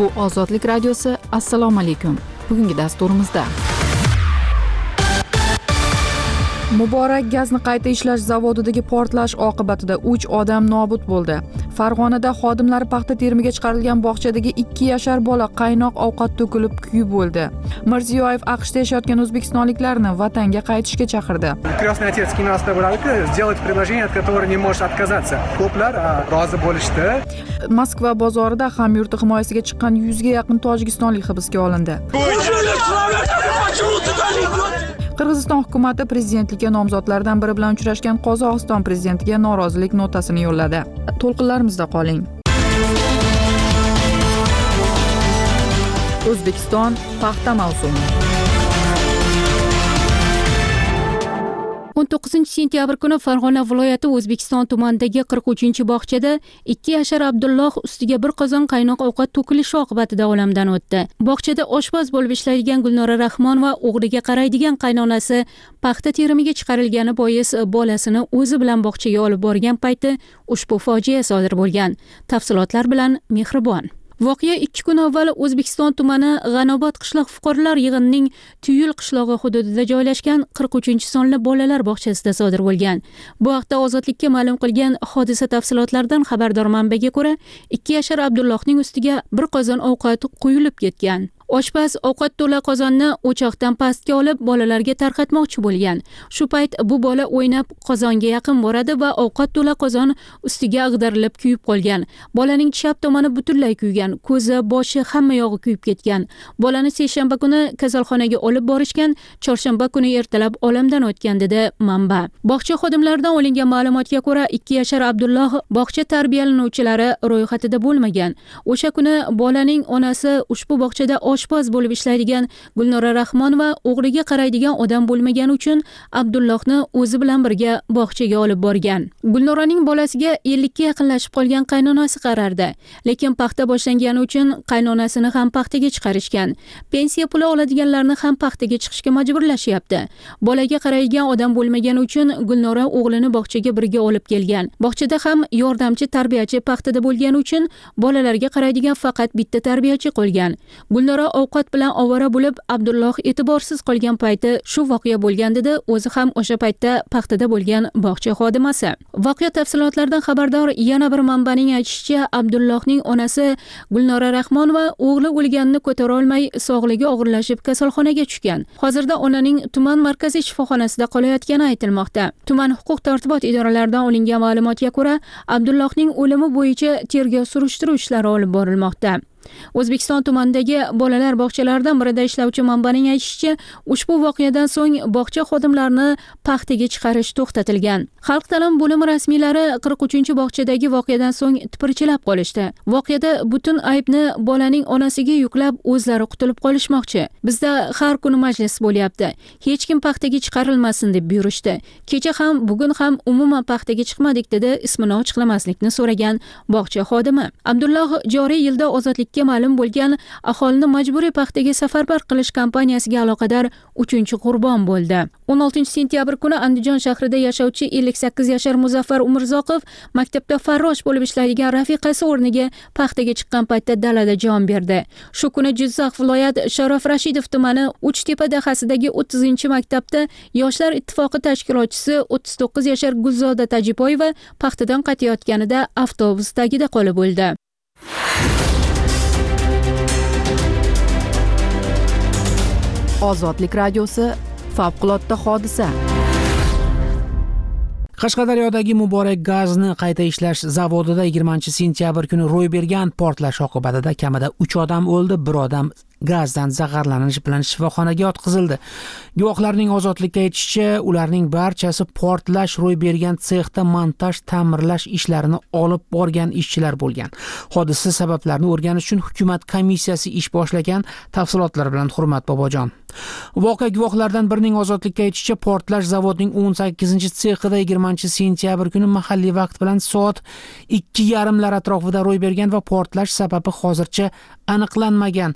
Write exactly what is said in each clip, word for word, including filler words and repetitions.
Bu Ozodlik radiosi. Assalomu alaykum. Bugungi dasturimizda Muborak gazni qayta ishlash zavodidagi portlash oqibatida uch odam nobud bo'ldi. Farg'onada xodimlar paxta terimiga chiqarilgan bog'chadagi ikki yashar bola qaynoq ovqat to'kilib kuyib o'ldi. Mirziyoyev AQShda yashayotgan o'zbekistonliklarni vatanga qaytishga chaqirdi. Крестный отец Киноста Буравка сделать предложение, от которого не может отказаться. Ko'plar rozi bo'lishdi. Moskva bozorida hamyurti himoyasiga chiqqan yuzga yaqin tojikistonlik hibsga olindi. Qirg'iziston hukumati prezidentlikka nomzodlardan biri bilan uchrashgan Qozog'iston prezidentiga norozilik notasini yo'lladi. To'lqinlarimizda qoling. O'zbekiston paxta mavsumi. o'n to'qqizinchi sentyabr kuni Farg'ona viloyati O'zbekiston tumanidagi qirq uchinchi bog'chada ikki yashar Abdulloh ustiga bir qozon qaynoq ovqat to'kilishi oqibatida olamdan o'tdi. Bog'chada oshpaz bo'lib ishlaydigan Gulnora Rahmonova o'g'liga qaraydigan qaynonasi paxta terimiga chiqarilgani bois bolasini o'zi bilan bog'chaga olib borgan payti ushbu fojia sodir bo'lgan. Tafsilotlar bilan Mehribon. Voqea ikki kun avval O'zbekiston tumani G'anobod qishloq fuqarolar yig'inining Tuyul qishlog'i hududida joylashgan qirq uchinchi sonli bolalar bog'chasida sodir bo'lgan. Bu haqda Ozodlikka ma'lum qilgan hodisa tafsilotlaridan xabardor manbaga ko'ra, ikki yashar Abdullohning ustiga bir qozon ovqat quyilib ketgan. Oshpaz ovqat to'la qozonni o'choqdan pastga olib bolalarga tarqatmoqchi bo'lgan. Shu payt bu bola o'ynab qozonga yaqin boradi va ovqat to'la qozon ustiga ag'darilib kuyib qolgan. Bolaning chap tomoni butunlay kuygan, ko'zi, boshi hamma yog'i kuyib ketgan. Bolani seshanba kuni kasalxonaga olib borishgan, chorshanba kuni ertalab olamdan o'tgan dedi manba. Bog'cha xodimlaridan olingan ma'lumotga ko'ra, ikki yashar Abdulloh bog'cha tarbiyalanuvchilari ro'yxatida bo'lmagan. O'sha kuni bolaning onasi ushbu bog'chada oshpaz bo'lib ishlaydigan Gulnora Rahmonova o'g'liga qaraydigan odam bo'lmagani uchun Abdullohni o'zi bilan birga bog'chaga olib borgan. Gulnoraning bolasiga ellik ga yaqinlashib qolgan qaynonasi qarardi, lekin paxta boshlangani uchun qaynonasini ham paxtaga chiqarishgan. Pensiya puli oladiganlarni ham paxtaga chiqishga majburlashyapti. Bolaga qaraydigan odam bo'lmagani uchun Gulnora o'g'lini bog'chaga birga olib kelgan. Bog'chada ham yordamchi tarbiyachi paxtada bo'lgani uchun bolalarga qaraydigan faqat bitta tarbiyachi qolgan. Gulnora ovqat bilan ovora bo'lib Abdulloh e'tiborsiz qolgan payti shu voqea bo'lgan dedi o'zi ham o'sha paytda paxtada bo'lgan bog'cha xodimasi. Voqea tafsilotlaridan xabardor yana bir manbaning aytishicha, Abdullohning onasi Gulnora Rahmonova o'g'li o'lganini ko'tara olmay sog'ligi og'irlashib kasalxonaga tushgan. Hozirda onaning tuman markaziy shifoxonasida qolayotgani aytilmoqda. Tuman huquq-tartibot idoralaridan olingan ma'lumotga ko'ra, Abdullohning o'limi bo'yicha tergov surishtiruv ishlari olib borilmoqda. O'zbekiston tumanidagi bolalar bog'chalaridan birida ishlovchi manbaning aytishicha, ushbu voqeadan so'ng bog'cha xodimlarini paxtaga chiqarish to'xtatilgan. Xalq ta'limi bo'limi rasmiylari qirq uchinchi bog'chadagi voqeadan so'ng tipirchilab qolishdi. Voqeada butun aybni bolaning onasiga yuklab o'zlari qutulib qolishmoqchi. Bizda har kuni majlis bo'lyapti. Hech kim paxtaga chiqarilmasin deb buyurishdi. Kecha ham, bugun ham umuman paxtaga chiqmadik dedi ismini ochiqlamaslikni so'ragan bog'cha xodimi. Abdulloh joriy yilda ozodlik ma'lum bo'lgan aholini majburiy paxtaga safarbar qilish kampaniyasiga aloqador uchinchi qurbon bo'ldi. o'n oltinchi sentyabr kuni Andijon shahrida yashovchi ellik sakkiz yashar Muzaffar Umurzoqov maktabda farrosh bo'lib ishlaydigan rafiqasi o'rniga paxtaga chiqqan paytda dalada jon berdi. Shu kuni Jizzax viloyat Sharof Rashidov tumani Uchtepa dahasidagi o'ttizinchi maktabda Yoshlar ittifoqi tashkilotchisi o'ttiz to'qqiz yashar Gulzoda Tajipoyeva paxtadan qaytayotganida avtobus tagida qolib o'ldi. Ozodlik radiosi. Favqulodda hodisa. Qashqadaryodagi Muborak gazni qayta ishlash zavodida yigirmanchi sentyabr kuni ro'y bergan portlash oqibatida kamida uch odam o'ldi, bir odam gazdan zaharlanish bilan shifoxonaga yotqizildi. Guvohlarning Ozodlikka aytishicha, ularning barchasi portlash ro'y bergan sexda montaj ta'mirlash ishlarini olib borgan ishchilar bo'lgan. Hodisa sabablarini o'rganish uchun hukumat komissiyasi ish boshlagan. Tafsilotlar bilan Hurmat Bobojon. Voqea guvohlaridan birining Ozodlikka aytishicha, portlash zavodning o'n sakkizinchi sexida yigirmanchi sentyabr kuni mahalliy vaqt bilan soat ikki yarimlar atrofida ro'y bergan va portlash sababi hozircha aniqlanmagan. Ayni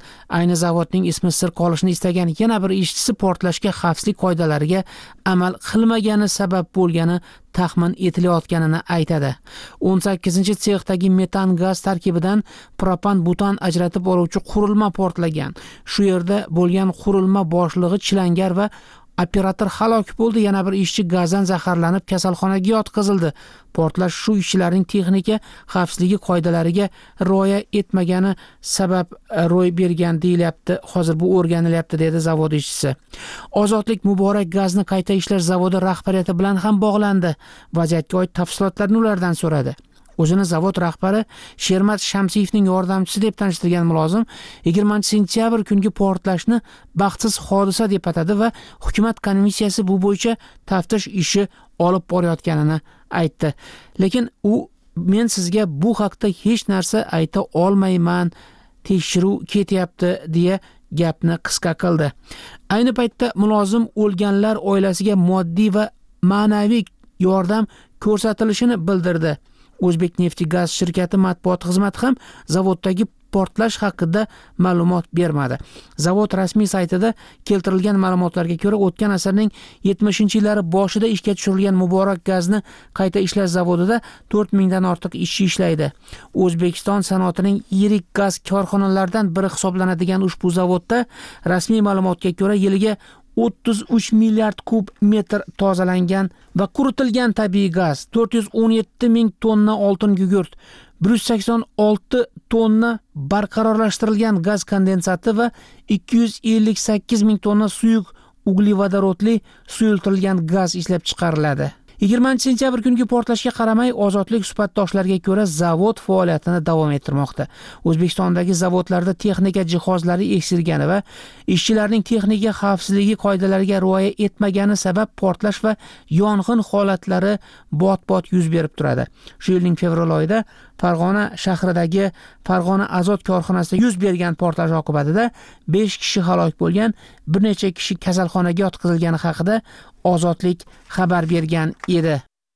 ayni zavodning ismi sir qolishini istagan yana bir ishchisi portlashga xavfsizlik qoidalariga amal qilmagani sabab bo'lgani taxmin etilayotganini aytadi. o'n sakkizinchi sexdagi metan gaz tarkibidan propan butan ajratib oluvchi qurilma portlagan. Shu yerda bo'lgan qurilma boshlig'i chilangar va operator halok bo'ldi. Yana bir ishchi gazdan zaharlanib kasalxonaga yotqizildi. Portlash shu ishchilarning texnika xavfsizligi qoidalariga rioya etmagani sabab ro'y bergan deyilyapti. Hozir bu o'rganilyapti, dedi zavod ishchisi. Ozodlik Muborak gazni qayta ishlash zavodi rahbariyati bilan ham bog'landi. Vaziyatga oid tafsilotlarni ulardan so'radi. O'zini zavod rahbari Shermat Shamsiyevning yordamchisi deb tanishtirgan mulozim yigirmanchi sentyabr kungi portlashni baxtsiz hodisa deb atadi va hukumat komissiyasi bu bo'yicha taftish ishi olib borayotganini aytdi. Lekin u men sizga bu haqda hech narsa ayta olmayman, tekshiruv ketyapti deya gapni qisqa qildi. Ayni paytda mulozim o'lganlar oilasiga moddiy va ma'naviy yordam ko'rsatilishini bildirdi. O'zbek neft gaz shirkati matbuot xizmati ham zavoddagi portlash haqida ma'lumot bermadi. Zavod rasmiy saytida keltirilgan ma'lumotlarga ko'ra, o'tgan asrning yetmishinchi yillari boshida ishga tushirilgan Muborak gazni qayta ishlash zavodida to'rt mingdan ortiq ishchi ishlaydi. O'zbekiston sanoatining yirik gaz korxonalaridan biri hisoblanadigan ushbu zavodda rasmiy ma'lumotga ko'ra yiliga o'ttiz uch milliard kub metr tozalangan va quritilgan tabiiy gaz, to'rt yuz o'n yetti ming tonna oltin gugurt, bir yuz sakson olti tonna barqarorlashtirilgan gaz kondensati va ikki yuz ellik sakkiz ming tonna suyuq uglevodorodli suyultirilgan gaz ishlab chiqariladi. yigirmanchi sentyabr kungi portlashga qaramay, Ozodlik suhbatdoshlariga ko'ra zavod faoliyatini davom ettirmoqda. O'zbekistondagi zavodlarda texnika jihozlari eksilgani va ishchilarning texnika xavfsizligi qoidalariga rioya etmagani sabab portlash va yong'in holatlari bot-bot yuz berib turadi. Shu yilning fevral oyida Farg'ona shahridagi Farg'ona Azot korxonasida yuz bergan portlash oqibatida besh kishi halok bo'lgan, bir necha kishi kasalxonaga yotqizilgani haqida Ozodlik xabar bergan edi.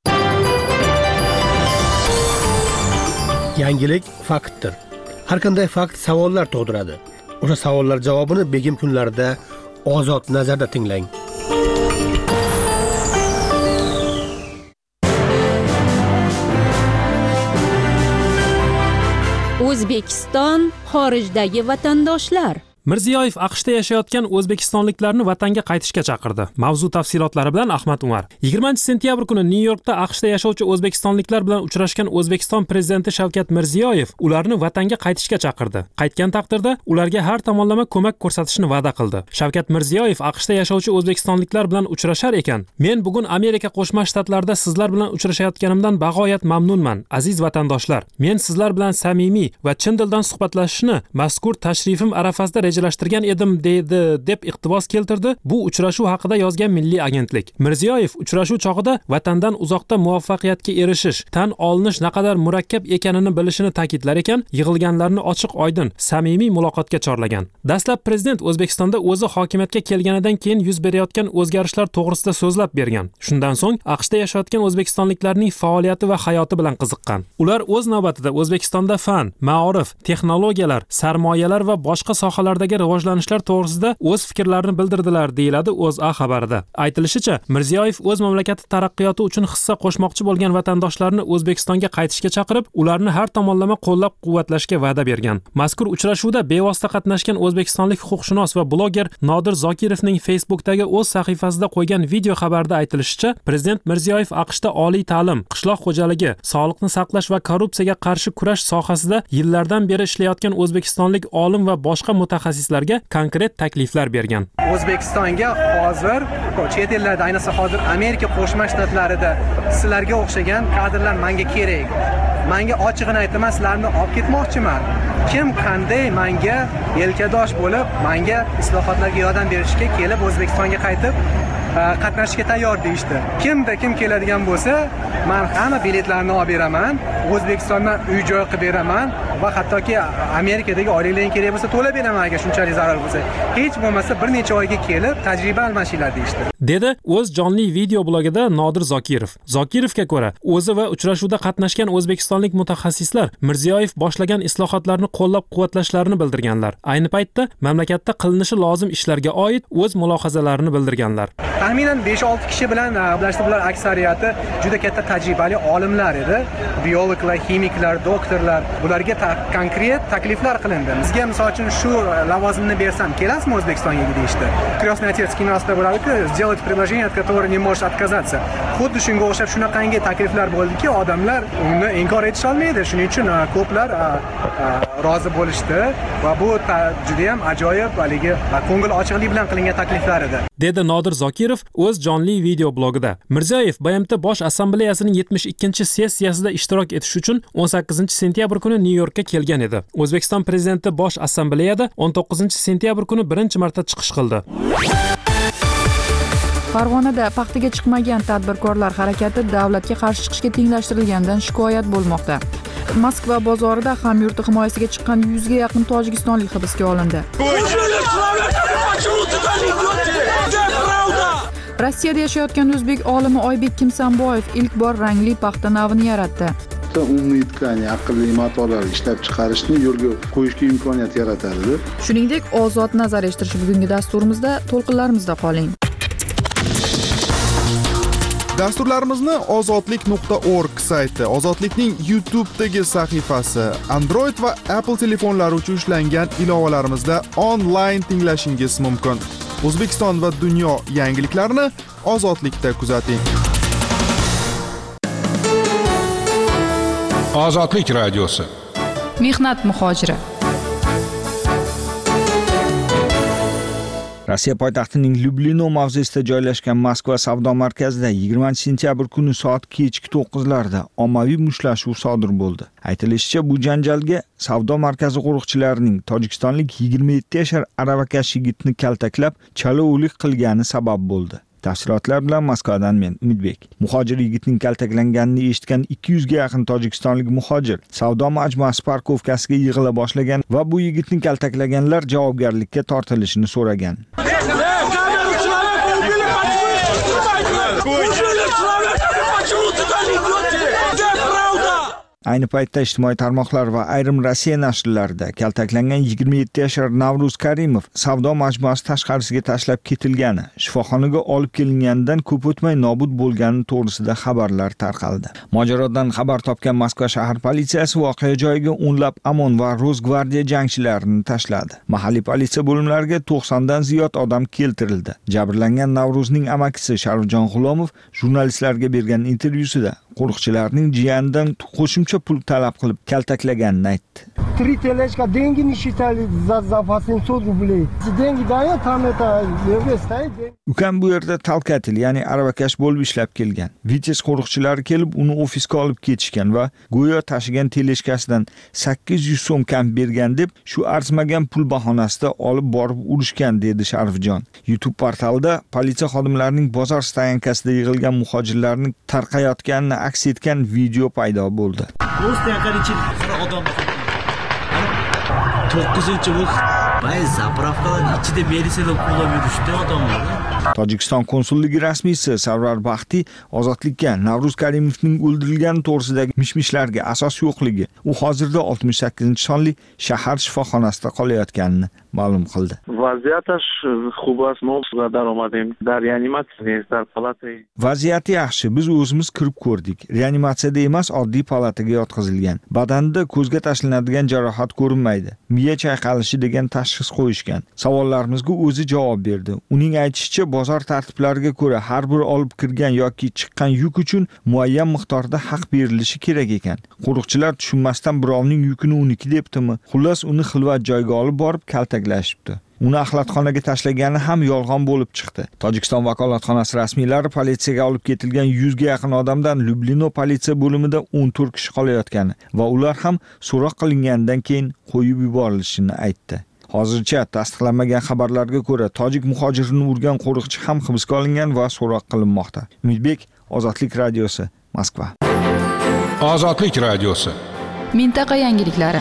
Yangilik faktdir. Har qanday fakt savollar tug'diradi. O'sha savollar javobini begim kunlarida Ozod nazarda tinglang. O'zbekiston xorijdagi vatandoshlar. Mirziyoyev AQShda yashayotgan o'zbekistonliklarni vatanga qaytishga chaqirdi. Mavzu tafsilotlari bilan Ahmad Umar. yigirmanchi sentyabr kuni Nyu-Yorkda AQShda yashovchi o'zbekistonliklar bilan uchrashgan O'zbekiston prezidenti Shavkat Mirziyoyev ularni vatanga qaytishga chaqirdi. Qaytgan taqdirda ularga har tomonlama ko'mak ko'rsatishni va'da qildi. Shavkat Mirziyoyev AQShda yashovchi o'zbekistonliklar bilan uchrashar ekan, "Men bugun Amerika Qo'shma Shtatlarida sizlar bilan uchrashayotganimdan bag'oyat mamnunman, aziz vatandoshlar. Men sizlar bilan samimiy va chin dildan suhbatlashishni mazkur tashrifim arafasida rejalashtirgan edim", dedi deb iqtibos keltirdi bu uchrashuv haqida yozgan Milliy agentlik. Mirziyoyev uchrashuv chog'ida vatandan uzoqda muvaffaqiyatga erishish, tan olinish naqadar murakkab ekanini bilishini ta'kidlar ekan, yig'ilganlarni ochiq-oydin, samimiy muloqotga chorlagan. Dastlab prezident O'zbekistonda o'zi hokimiyatga kelganidan keyin yuz berayotgan o'zgarishlar to'g'risida so'zlab bergan. Shundan so'ng AQShda yashayotgan o'zbekistonliklarning faoliyati va hayoti bilan qiziqqan. Ular o'z navbatida O'zbekistonda fan, ma'orif, texnologiyalar, sarmoyalar va boshqa sohalardagi rivojlanishlar to'g'risida o'z fikrlarini bildirdilar, deyiladi O'zA xabarida. Aytilishicha, Mirziyoyev o'z mamlakati taraqqiyoti uchun hissa qo'shmoqchi bo'lgan vatandoshlarni O'zbekistonga qaytishga chaqirib, ularni har tomonlama qo'llab-quvvatlashga va'da bergan. Mazkur uchrashuvda bevosita qatnashgan o'zbekistonlik huquqshunos va bloger Nodir Zokirovning Facebookdagi o'z sahifasida qo'ygan video xabarda aytilishicha, prezident Mirziyoyev AQShda oliy ta'lim, qishloq xo'jaligi, sog'liqni saqlash va korrupsiyaga qarshi kurash sohasida yillardan beri ishlayotgan o'zbekistonlik olim va boshqa mutaxassislarga konkret takliflar bergan. O'zbekistonga hozir chet ellarda, ayniqsa hozir Amerika Qo'shma Shtatlarida sizlarga o'xshagan kadrlar menga kerak. Menga ochig'ini aytaman, sizlarni olib ketmoqchiman. Kim qanday menga yelkadosh bo'lib, menga islohotlarga yordam berishga kelib O'zbekistonga qaytib qatnashishga tayyor deyishdi. Kimda kim keladigan bo'lsa, men hamma biletlarni olib beraman, O'zbekistondan uy-joy qilib beraman va hattoki Amerikadagi oilalarga kerak bo'lsa to'lab beraman agar shunchalik zarar bo'lsa. Hech bo'lmasa bir necha oyga kelib tajriba almashinglar deyishdi. Dedi o'z jonli video blogida Nodir Zokirov. Zokirovga ko'ra, o'zi va uchrashuvda qatnashgan o'zbekistonlik mutaxassislar Mirziyoyev boshlagan islohotlarni qo'llab-quvvatlashlarini bildirganlar. Ayni paytda mamlakatda qilinishi lozim ishlarga oid o'z mulohazalarini bildirganlar. Taxminan besh olti kishi bilan gaplashdi. Bular aksariyati juda katta tajribali olimlar edi. Biologlar, ximiklar, doktorlar. Bularga ta konkret takliflar qilindi. Bizga misol uchun shu lavozimni bersam, kelasizmi O'zbekistonga deyishdi. Krasnoy otец kinosida bo'ladi-ku, сделать предложение, от которого не можешь отказаться. Xuddi shunga o'xshab shunaqangi takliflar bo'ldiki, odamlar uni inkor etisha olmaydi. Shuning uchun ko'plar rozi bo'lishdi va bu juda ham ajoyib, haligi ko'ngil ochiqlik bilan qilingan takliflar edi. Dedi Nodir Zokirov o'z jonli video blogida. Mirziyoyev B M T Bosh Assambleyasining yetmish ikkinchi sessiyasida ishtirok etish uchun o'n sakkizinchi sentyabr kuni Nyu-Yorkka kelgan edi. O'zbekiston prezidenti Bosh Assambleyada o'n to'qqizinchi sentyabr kuni birinchi marta chiqish qildi. Farg'onada paxtaga chiqmagan tadbirkorlar harakati davlatga qarshi chiqishga tenglashtirilganidan shikoyat bo'lmoqda. Moskva bozorida hamyurti himoyasiga chiqqan yuzga yaqin tojikistonlik hibsga olindi. Rossiyada yashayotgan o'zbek olimi Oybek Kimsanboyev ilk bor rangli paxta navini yaratdi. Umumiy tkani aqlli matolar ishlab chiqarishni yo'lga qo'yishga imkoniyat yaratadi. Shuningdek, ozod nazar eshittirish bugungi dasturimizda to'lqinlarimizda qoling. Dasturlarimizni ozodlik nuqta org sayti, Ozodlikning YouTube'dagi sahifasi, Android va Apple telefonlari uchun ishlangan ilovalarimizda onlayn tinglashingiz mumkin. O'zbekiston va dunyo yangiliklarini Ozodlikda kuzating. Ozodlik radiosi. Mehnat muhojiri. Rossiya poytaxtining Lyublino mavzesida joylashgan Moskva savdo markazida yigirmanchi sentyabr kuni soat kechki to'qqizlarda ommaviy mushtlashuv sodir bo'ldi. Aytilishicha, bu janjalga savdo markazi qo'riqchilarining tojikistonlik yigirma yetti yashar aravakash yigitni kaltaklab, chala o'lik qilgani sabab bo'ldi. Tafsilotlar bilan Moskvadan men Umidbek. Muhojir yigitning kaltaklanganini eshitgan ikki yuzga yaqin tojikistonlik muhojir savdo majmuasi parkovkasiga yig'ila boshlagan va bu yigitni kaltaklaganlar javobgarlikka tortilishini so'ragan. Ayni paytda ijtimoiy tarmoqlar va ayrim Rossiya nashrlarida kaltaklangan yigirma yetti yashar Navruz Karimov savdo majmuasi tashqarisiga tashlab ketilgani, shifoxonaga olib kelinganidan ko'p o'tmay nobud bo'lgani to'g'risida xabarlar tarqaldi. Mojarodan xabar topgan Moskva shahar politsiyasi voqea joyiga o'nlab OMON va Rosgvardiya jangchilarini tashladi. Mahalliy politsiya bo'limlariga to'qsondan ziyod odam keltirildi. Jabrlangan Navruzning amakisi Sharifjon G'ulomov jurnalistlarga bergan intervyusida qo'riqchilarning jiyanidan qo'shimcha pul talab qilib kaltaklaganini aytdi. три тележка деньги не считали за запас семьсот рублей. Деньги дают, там это левее стоит. Ukam bu yerda talkatil, ya'ni aravakash bo'lib ishlab kelgan. Vitez qo'riqchilari kelib uni ofisga olib ketishgan va go'yo tashigan teleshkasidan sakkiz yuz so'm kam bergan deb shu arzimagan pul bahonasida olib borib urishgan, dedi Sharifjon. YouTube portalida politsiya xodimlarining bozor stayankasida yig'ilgan muhojirlarning tarqayotganini aks etgan video paydo bo'ldi. to'qqizinchi bu bay zapravkalar ichida meditsinada qo'llab yurishdi odamlar. Tojikiston konsulligi rasmiysi Sarvar Baxti ozodlikka Navruz Karimovning o'ldirilgani to'g'risidagi mishmishlarga asos yo'qligi, u hozirda oltmish sakkizinchi sonli shahar shifoxonasida qolayotganini ma'lum qildi. Vaziyatash خوب است. ما در اومدیم در reanimatsiya در palata. Vaziyati yaxshi. Biz o'zimiz kirib ko'rdik. Reanimatsiyada emas, oddiy palataga yotqizilgan. Badanida ko'zga tashlanadigan jarohat ko'rinmaydi. Miya chayqalishi degan tashxis qo'yishgan. Savollarimizga o'zi javob berdi. Uning aytishicha, bozor tartiblariga ko'ra har bir olib kirgan yoki chiqqan yuk uchun muayyan miqdorda haq berilishi kerak ekan. Qo'riqchilar tushunmasdan birovning yukini uniki debdimi? Xullas uni xilvat joyga olib borib kaltaklashibdi. Uni axlatxonaga tashlagani ham yolg'on bo'lib chiqdi. Tojikiston vakolatxonasi rasmiylari politsiyaga olib ketilgan yuzga yaqin odamdan Lyublino politsiya bo'limida o'n to'rt kishi qolayotgani va ular ham so'roq qilinganidan keyin qo'yib yuborilishini aytdi. Hozircha tasdiqlanmagan xabarlarga ko'ra, tojik muhojirini urgan qo'riqchi ham hibsga olingan va so'roq qilinmoqda. Umidbek, Ozodlik radiosi, Moskva. Ozodlik radiosi. Mintaqa yangiliklari.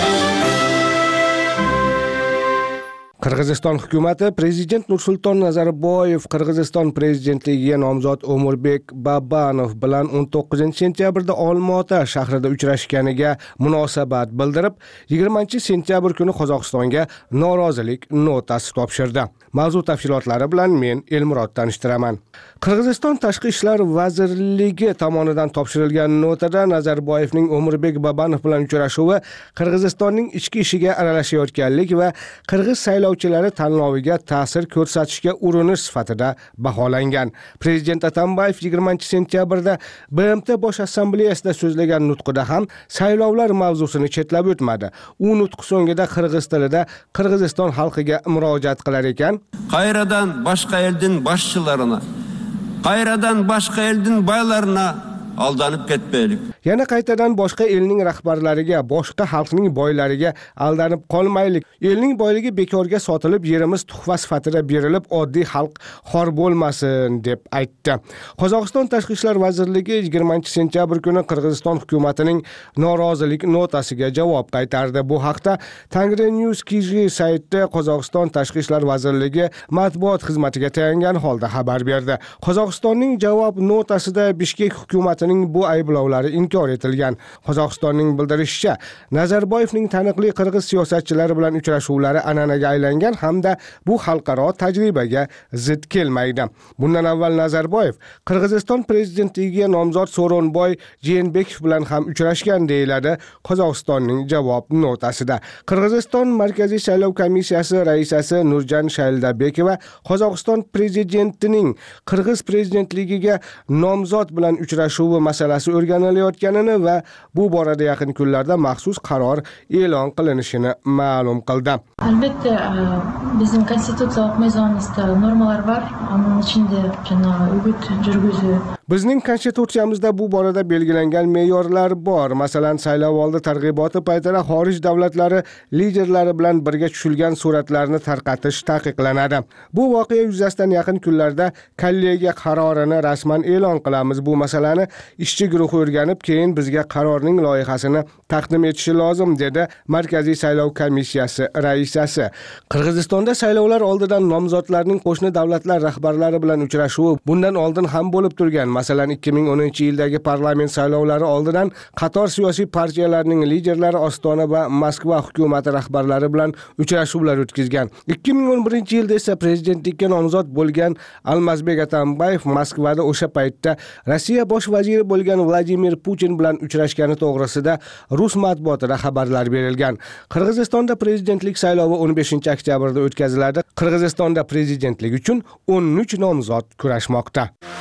Qirg'iziston hukumati prezident Nursulton Nazarboyev Qirg'iziston prezidentligiga nomzod O'murbek Babanov bilan o'n to'qqizinchi sentyabrda Olmaota shahrida uchrashganiga munosabat bildirib, yigirmanchi sentyabr kuni Qozog'istonga norozilik notasi topshirdi. Mavzu tafsilotlari bilan men Elmurod tanishtiraman. Qirg'iziston Tashqi ishlar vazirligi tomonidan topshirilgan notada Nazarboyevning O'murbek Babanov bilan uchrashuvi Qirg'izistonning ichki ishiga aralashayotganlik va Qirg'iz saylovchilari tanloviga ta'sir ko'rsatishga urinish sifatida baholangan. Prezident Atambayev yigirmanchi sentyabrda B M T Bosh assambleyasida so'zlagan nutqida ham saylovlar mavzusini chetlab o'tmadi. U nutq so'ngida qirg'iz tilida Qirg'iziston xalqiga murojaat qilar ekan: Qayradan boshqa elдің boshchilarına, qayradan boshqa elдің baylarına aldanib ketmaylik. Yana qaytadan boshqa elning rahbarlariga, boshqa xalqning boylariga aldanib qolmaylik. Elning boyligi bekorga sotilib, yerimiz tuhfa sifatida berilib, oddiy xalq xor bo'lmasin deb aytdi. Qozog'iston Tashqi ishlar vazirligi yigirmanchi sentyabr kuni Qirg'iziston hukumatining norozilik notasiga javob qaytardi. Bu haqda Tangri News Kizhi saytida Qozog'iston Tashqi ishlar vazirligi matbuot xizmatiga tayangan holda xabar berdi. Qozog'istonning javob notasida Bishkek hukumatining bu ayblovlari inkor etilgan. Qozog'istonning bildirishicha, Nazarboyevning taniqli qirg'iz siyosatchilari bilan uchrashuvlari an'anaga aylangan hamda bu xalqaro tajribaga zid kelmaydi. Bundan avval Nazarboyev Qirg'iziston prezidentligiga nomzod So'ronboy Jeenbekov bilan ham uchrashgan deyiladi Qozog'istonning javob notasida. Qirg'iziston Markaziy saylov komissiyasi raisasi Nurjan Shayldabekova Qozog'iston prezidentining Qirg'iz prezidentligiga nomzod bilan uchrashuvi masalasi o'rganilayotganini va bu borada yaqin kunlarda maxsus qaror e'lon qilinishini ma'lum qildi. Albatta, bizning konstitutsiyalik mezonimizda normalar bor, uning ichida janob o'g'it yurgizu. Bizning konstitutsiyamizda bu borada belgilangan me'yorlar bor. Masalan, saylovoldi targ'iboti paytida xorij davlatlari liderlari bilan birga tushilgan suratlarni tarqatish taqiqlanadi. Bu voqea yuzasidan yaqin kunlarda kollegiya qarorini rasman e'lon qilamiz. Bu masalani ishchi guruhi o'rganib, keyin bizga qarorning loyihasini taqdim etishi lozim, dedi Markaziy saylov komissiyasi raisasi. Qirg'izistonda saylovlar oldidan nomzodlarning qo'shni davlatlar rahbarlari bilan uchrashuvi bundan oldin ham bo'lib turgan. Masalan, ikki ming o'ninchi yildagi parlament saylovlari oldidan qator siyosiy partiyalarning liderlari Ostona va Moskva hukumati rahbarlari bilan uchrashuvlar o'tkazgan. ikki ming o'n birinchi yilda esa prezidentlikka nomzod bo'lgan Almazbek Atambayev Moskvada o'sha paytda Rossiya bosh vaziri bo'lgan Vladimir Putin bilan uchrashgani to'g'risida rus matbuotida xabarlar berilgan. Qirg'izistonda prezidentlik saylovi o'n beshinchi oktyabrda o'tkaziladi. Qirg'izistonda prezidentlik uchun o'n uch nomzod kurashmoqda.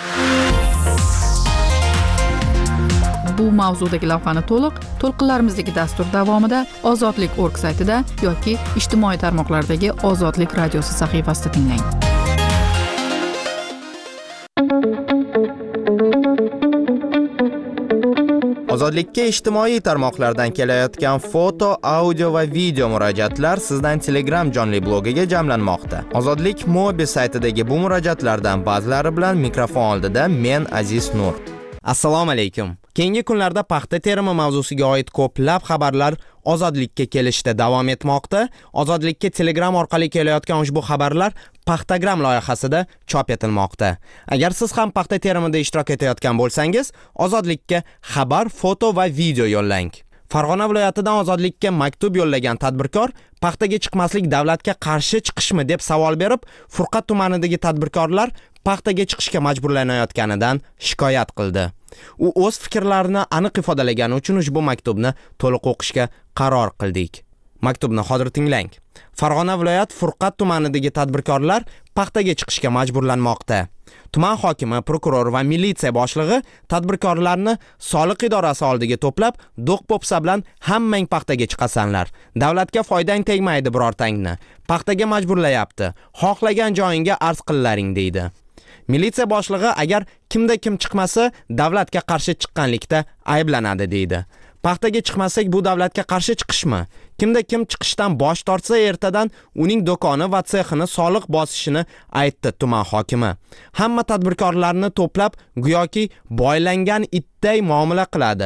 Bu mavzudagi lavhani to'liq to'lqinlarimizdagi dastur davomida ozodlik nokta org saytida yoki ijtimoiy tarmoqlardagi Ozodlik radiosi sahifasida tinglang. Ozodlikka ijtimoiy tarmoqlardan kelayotgan foto, audio va video murojaatlar sizdan Telegram jonli blogiga jamlanmoqda. Ozodlik Mobi saytidagi bu murojaatlardan ba'zilari bilan mikrofon oldida men Aziz Nur. Assalomu alaykum. Keyingi kunlarda paxta terimi mavzusiga oid ko'plab xabarlar Ozodlikka kelishda davom etmoqda. Ozodlikka Telegram orqali kelayotgan ushbu xabarlar Paxtagram loyihasida chop etilmoqda. Agar siz ham paxta terimida ishtirok etayotgan bo'lsangiz, Ozodlikka xabar, foto va video yo'llang. Farg'ona viloyatidan Ozodlikka maktub yo'llagan tadbirkor paxtaga chiqmaslik davlatga qarshi chiqishmi deb savol berib, Furqat tumanidagi tadbirkorlar paxtaga chiqishga majburlanayotganidan shikoyat qildi. U o'z fikrlarini aniq ifodalagani uchun ushbu maktubni to'liq o'qishga qaror qildik. Maktubni hozir tinglang. Farg'ona viloyat Furqat tumanidagi tadbirkorlar paxtaga chiqishga majburlanmoqda. Tuman hokimi, prokuror va militsiya boshlig'i tadbirkorlarni soliq idorasi oldiga to'plab, do'q-po'psa bilan hammang paxtaga chiqasanlar. Davlatga foydang tegmaydi birortangni. Paxtaga majburlayapti. Xohlagan joyingga arz qillaring deydi. Militsiya boshlig'i agar kimda kim chiqmasa, davlatga qarshi chiqqanlikda ayblanadi deydi. Paxtaga chiqmasak bu davlatga qarshi chiqishmi? Kimda kim chiqishdan bosh tortsa ertadan uning do'koni va sexini soliq bosishini aytdi tuman hokimi. Hamma tadbirkorlarni to'plab go'yoki boylangan itday muomala qiladi.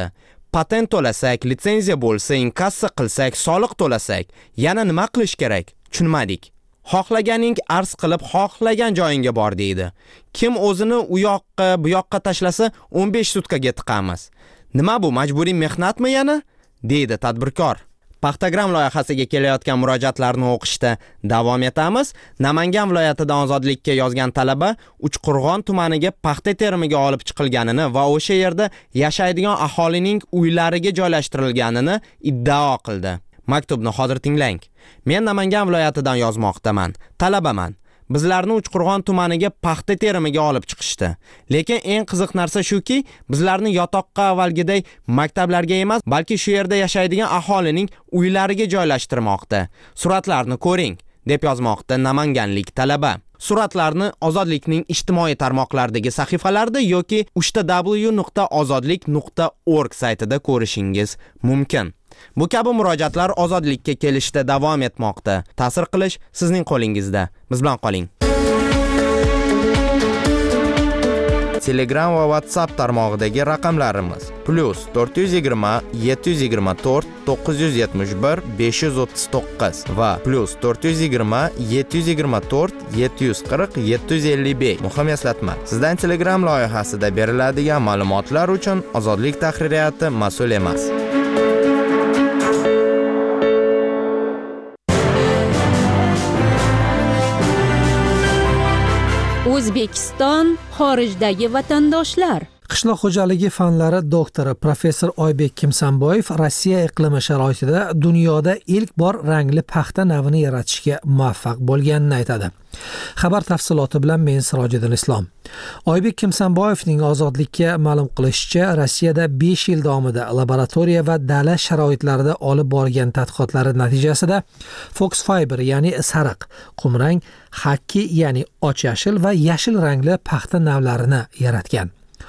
patent to'lasak, litsenziya bo'lsa, inkassa qilsak, soliq to'lasak, yana nima qilish kerak? Tushunmadik. Xohlaganing arz qilib, xohlagan joyingga bor deydi. Kim o'zini u yoqqa, bu yoqqa tashlasa, o'n besh sutkaga tiqamiz. Nima bu, majburiy mehnatmi yana? deydi tadbirkor. Paxtagram loyihasiga kelayotgan murojaatlarni o'qishda davom etamiz. Namangan viloyatidan ozodlikka yozgan talaba Uchqo'rg'on tumaniga paxta terimiga olib chiqilganini va o'sha yerda yashaydigan aholining uylariga joylashtirilganini iddao qildi. Maktubni hozir tinglang. Men Namangan viloyatidan yozmoqdaman. Talabaman. Bizlarni Uchqo'rg'on tumaniga paxta terimiga olib chiqishdi. Lekin eng qiziq narsa shuki, bizlarni yotoqqa avvalgiday maktablarga emas, balki shu yerda yashaydigan aholining uylariga joylashtirmoqda. Suratlarni ko'ring, deb yozmoqda namanganlik talaba. Suratlarni Ozodlikning ijtimoiy tarmoqlardagi sahifalarida yoki uchta w nuqta ozodlik nuqta org saytida ko'rishingiz mumkin. Bu kabi murojaatlar ozodlikka kelishda davom etmoqda. Ta'sir qilish sizning qo'lingizda. Biz bilan qoling. Telegram va WhatsApp tarmog'idagi raqamlarimiz plus to'rt yuz yigirma yetti yuz yigirma to'rt to'qqiz yuz yetmish bir besh yuz o'ttiz to'qqiz va plus to'rt yuz yigirma yetti yuz yigirma to'rt yetti yuz qirq yetti yuz ellik besh. Muhim eslatma. Sizdan Telegram loyihasida beriladigan ma'lumotlar uchun Ozodlik tahririyati mas'ul emas. O'zbekiston xorijdagi vatandoshlar. Qishloq xo'jaligi fanlari doktori professor Oybek Kimsanboyev Rossiya iqlimi sharoitida dunyoda ilk bor rangli paxta navini yaratishga muvaffaq bo'lganini aytadi. Xabar tafsiloti bilan men Sirojiddin Islom. Oybek Kimsanboyevning Ozodlikka ma'lum qilishicha, Rossiyada besh yil davomida laboratoriya va dala sharoitlarida olib borgan tadqiqotlari natijasida Fox Fiber, ya'ni sariq, qumrang, hakki, ya'ni och yashil va yashil rangli paxta navlarini yaratgan.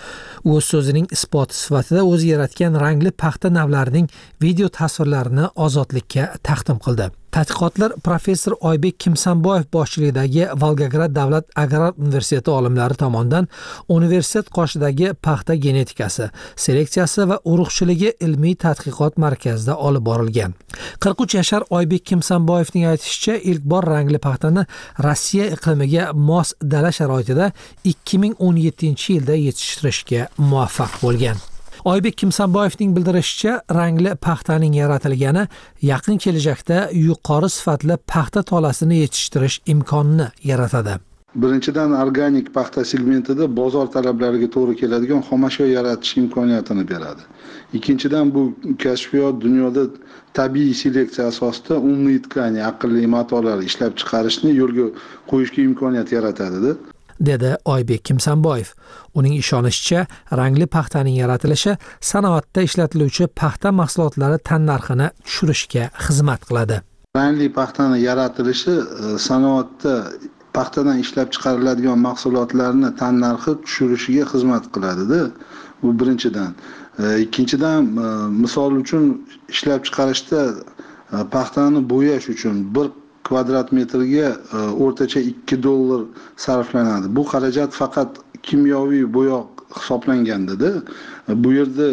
U o'z so'zining isboti sifatida o'zi yaratgan rangli paxta navlarining video tasvirlarini Ozodlikka taqdim qildi. Tadqiqotlar professor Oybek Kimsanboyev boshchiligidagi Volgograd davlat agrar universiteti olimlari tomonidan universitet qoshidagi paxta genetikasi, seleksiyasi va urug'chiligi ilmiy tadqiqot markazida olib borilgan. qirq uch yashar Oybek Kimsanboyevning aytishicha, ilk bor rangli paxtani Rossiya iqlimiga mos dala sharoitida ikki ming o'n yettinchi yilda yetishtirishga muvaffaq bo'lgan. Oybek Kimsanboyevning bildirishicha, rangli paxtaning yaratilgani yaqin kelajakda yuqori sifatli paxta tolasini yetishtirish imkonini yaratadi. Birinchidan, organik paxta segmentida bozor talablariga to'g'ri keladigan xomashyo yaratish imkoniyatini beradi. Ikkinchidan, bu kashfiyot dunyoda tabiiy seleksiya asosida umumiy tkani aqlli matolar ishlab chiqarishni yo'lga qo'yishga imkoniyat yaratadi, dedi Oybek Kimsanboyev. Uning ishonishicha, rangli paxtaning yaratilishi sanoatda ishlatiluvchi paxta mahsulotlari tannarxini tushirishga xizmat qiladi. Rangli paxtani yaratilishi sanoatda paxtadan ishlab chiqariladigan mahsulotlarni tannarxi tushirishiga xizmat qiladi-da. Bu birinchidan. Ikkinchidan, misol uchun ishlab chiqarishda paxtani bo'yash uchun bir kvadrat metrga o'rtacha ikki dollar sarflanadi. Bu xarajat faqat kimyoviy bo'yoq hisoblanganda-da. Bu yerda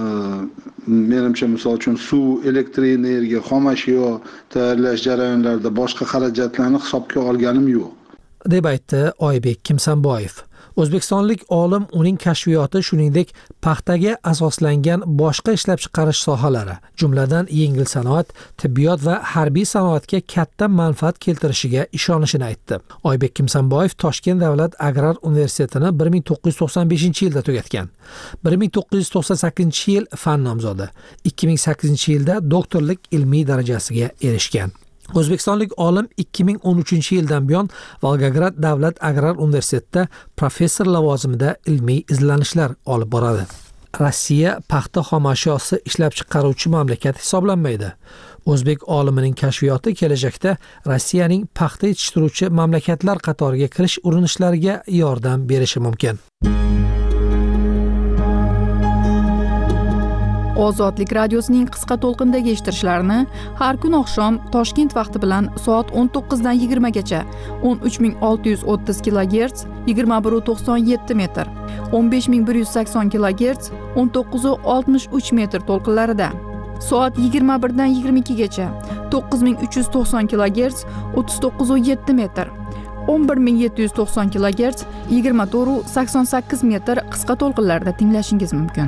menimcha misol uchun suv, elektr energiya, xomashyo tayyorlash jarayonlarida boshqa xarajatlarni hisobga olganim yo'q, deb aytdi Oybek Kimsanboyev. O'zbekistonlik olim uning kashfiyoti, shuningdek, paxtaga asoslangan boshqa ishlab chiqarish sohalari, jumladan yengil sanoat, tibbiyot va harbiy sanoatga katta manfaat keltirishiga ishonishini aytdi. Oybek Kimsanboyev Toshkent davlat agrar universitetini bir ming to'qqiz yuz to'qson beshinchi yilda tugatgan. bir ming to'qqiz yuz to'qson sakkizinchi yil fan nomzodi. ikki ming sakkizinchi yilda doktorlik ilmiy darajasiga erishgan. O'zbekistonlik olim ikki ming o'n uchinchi yildan buyon Volgograd davlat agrar universitetida professor lavozimida ilmiy izlanishlar olib boradi. Rossiya paxta xomashyosi ishlab chiqaruvchi mamlakat hisoblanmaydi. O'zbek olimining kashfiyoti kelajakda Rossiyaning paxta yetishtiruvchi mamlakatlar qatoriga kirish urinishlariga yordam berishi mumkin. Ozodlik radiosining qisqa to'lqindagi eshittirishlarini har kun oqshom Toshkent vaqti bilan soat o'n to'qqizdan yigirmagacha o'n uch ming olti yuz o'ttiz kilogerts yigirma bir nuqta to'qson yetti metr, o'n besh ming bir yuz sakson kilogerts o'n to'qqiz nuqta oltmish uch metr to'lqinlarida, soat yigirma birdan yigirma ikkigacha to'qqiz ming uch yuz to'qson kilogerts o'ttiz to'qqiz nuqta yetti metr, o'n bir ming yetti yuz to'qson kilogerts yigirma to'rt nuqta sakson sakkiz metr qisqa to'lqinlarda tinglashingiz mumkin.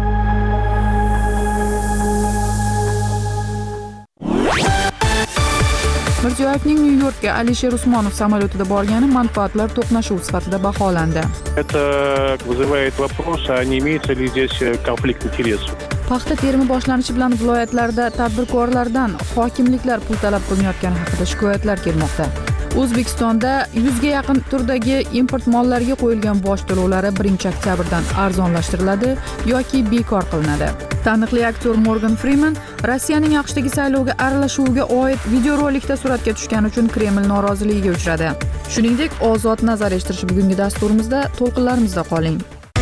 Mirziyoyevning Nyu-Yorkka Alisher Usmonov samolyotida borgani manfaatlar to'qnashuvi sifatida baholandi. Это вызывает вопрос, а не имеется ли здесь конфликт интересов? Paxta terimi boshlanishi bilan viloyatlarda tadbirkorlardan hokimliklar pul talab qilinayotgani haqida shikoyatlar kelmoqda. O'zbekistonda yuzga yaqin turdagi import mollariga qo'yilgan boj to'lovlari birinchi oktyabrdan arzonlashtiriladi yoki bekor qilinadi. Taniqli aktyor Morgan Freeman Rossiyaning AQShdagi saylovga aralashuviga oid videorolikda suratga tushgani uchun Kreml noroziligiga uchradi. Shuningdek, Ozod nazar eshittirish bugungi dasturimizda to'lqinlarimizda qoling.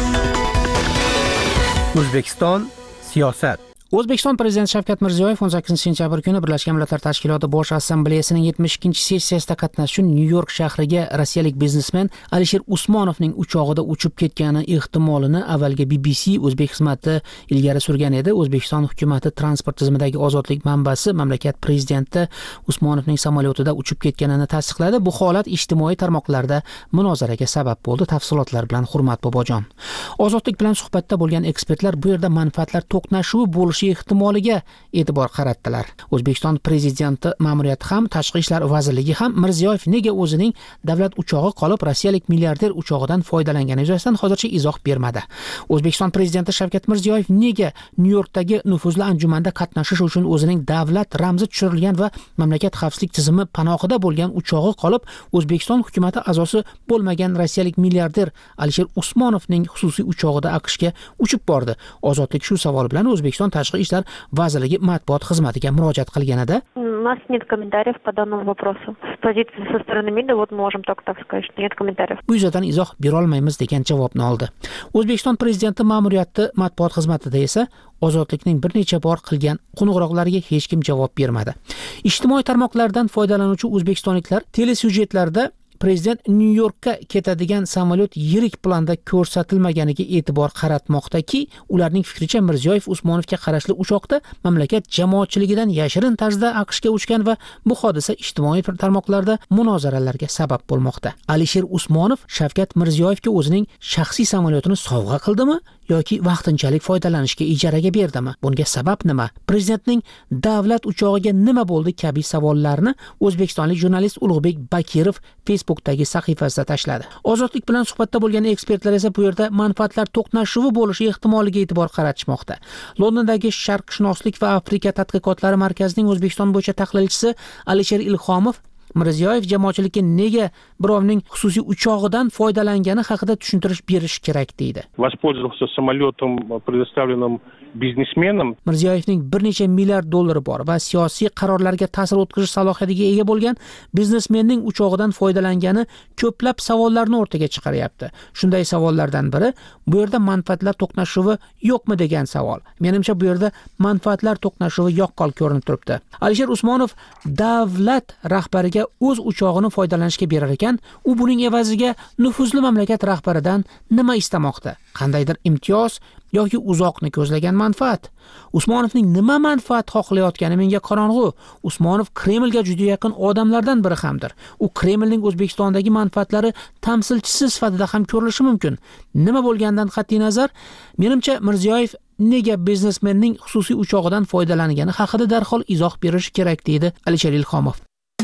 O'zbekiston siyosat. O'zbekiston Prezidenti Shavkat Mirziyoyev o'n sakkizinchi sentyabr kuni Birlashgan Millatlar Tashkiloti Bosh Assambleyasining yetmish ikkinchi sessiyasida qatnashish uchun Nyu-York shahriga rossiyalik biznesmen Alisher Usmonovning uchog'ida uchib ketgani ehtimolini avvalgi B B C o'zbek xizmati ilgari surgan edi. O'zbekiston hukumati transport tizimidagi ozodlik manbasi mamlakat prezidenti Usmonovning samolyotida uchib ketganini tasdiqladi. Bu holat ijtimoiy tarmoqlarda munozaraga sabab bo'ldi. Tafsilotlar bilan Hurmat Bobojon. Ozodlik bilan suhbatda bo'lgan ekspertlar bu yerda manfaatlar to'qnashuvi bo'lishi ehtimoliga e'tibor qaratdilar. O'zbekiston prezidenti ma'muriyati ham, Tashqi ishlar vazirligi ham Mirziyoyev nega o'zining davlat uchog'i qolib rossiyalik milliarder uchog'idan foydalangani yuzasidan hozircha izoh bermadi. O'zbekiston prezidenti Shavkat Mirziyoyev nega Nyu-Yorkdagi nufuzli anjumanda qatnashish uchun o'zining davlat ramzi tushirilgan va mamlakat xavfsizlik tizimi panohida bo'lgan uchog'i qolib, O'zbekiston hukuomati a'zosi bo'lmagan rossiyalik milliarder Alisher Usmonovning xususiy uchog'ida AQShga uchib bordi. Ozodlik shu savol bilan O'zbekiston Tashqi ishlar vazirligi matbuot xizmatiga murojaat qilganida, у нас нет комментариев по данному вопросу. С позиции со стороны МИДа вот мы можем только так сказать, что нет комментариев. Bu yuzasidan izoh bera olmaymiz degan javobni oldi. O'zbekiston prezidenti ma'muriyati matbuot xizmatida esa ozodlikning bir necha bor qilgan qo'ng'iroqlariga hech kim javob bermadi. Ijtimoiy tarmoqlardan foydalanuvchi o'zbekistonliklar telesyujetlarda Prezident Nyu-Yorkka ketadigan samolyot yirik planda ko'rsatilmaganiga e'tibor qaratmoqdaki, ularning fikricha Mirziyoyev Usmonovga qarashli uchoqda mamlakat jamoatchiligidan yashirin tarzda AQShga uchgan va bu hodisa ijtimoiy tarmoqlarda munozaralarga sabab bo'lmoqda. Alisher Usmonov Shavkat Mirziyoyevga o'zining shaxsiy samolyotini sovg'a qildimi yoki vaqtinchalik foydalanishga ijaraga berdimi? Bunga sabab nima? Prezidentning davlat uchog'iga nima bo'ldi kabi savollarni o'zbekistonlik jurnalist Ulug'bek Bakirov Facebookdagi sahifasida tashladi. Ozodlik bilan suhbatda bo'lgan ekspertlar esa bu yerda manfaatlar to'qnashuvi bo'lishi ehtimoliga e'tibor qaratishmoqda. Londondagi Sharqshunoslik va Afrika tadqiqotlari markazining O'zbekiston bo'yicha tahlilchisi Alisher Ilhomov Mirziyoyev jamoatchilikka nega birovning xususiy uchog'idan foydalangani haqida tushuntirish berish kerak deydi. Воспользовался самолетом, предоставленным biznesmenim. Mirziyoyevning bir necha milliard dollari bor va siyosiy qarorlarga ta'sir o'tkazish salohiyatiga ega bo'lgan biznesmenning uchog'idan foydalangani ko'plab savollarni o'rtaga chiqaryapti. Shunday savollardan biri bu yerda manfaatlar to'qnashuvi yo'qmi degan savol. Menimcha bu yerda manfaatlar to'qnashuvi yo'qol ko'rinib turibdi. Alisher Usmonov davlat rahbariga o'z uchog'ini foydalanishga berar ekan, u buning evaziga nufuzli mamlakat rahbaridan nima istamoqda? Qandaydir imtiyoz yoki uzoqni ko'zlagan manfaat? Usmonovning nima manfaat xohlayotgani menga qorong'u. Usmonov Kremlga juda yaqin odamlardan biri hamdir. U Kremlning O'zbekistondagi manfaatlari tamsilchisi sifatida ham ko'rilishi mumkin. Nima bo'lgandan qat'iy nazar, menimcha Mirziyoyev nega biznesmenning xususiy uchog'idan foydalangani haqida darhol izoh berishi kerak deydi Alisher Ilhomov.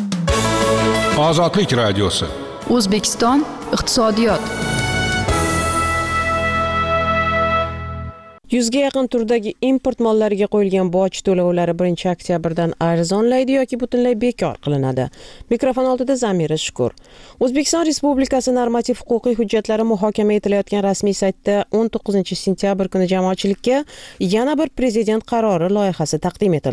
Ozodlik radiosi. O'zbekiston iqtisodiyot. Yuzga yaqin turdagi import mollariga qo'yilgan boj to'lovlari birinchi oktyabrdan arzonlaydi yoki butunlay bekor qilinadi. Mikrofon oldida Zamira Shukur. O'zbekiston Respublikasi normativ huquqiy hujjatlari muhokama etilayotgan rasmiy saytda o'n to'qqizinchi sentyabr kuni jamoatchilikka yana bir prezident qarori loyihasi taqdim etildi.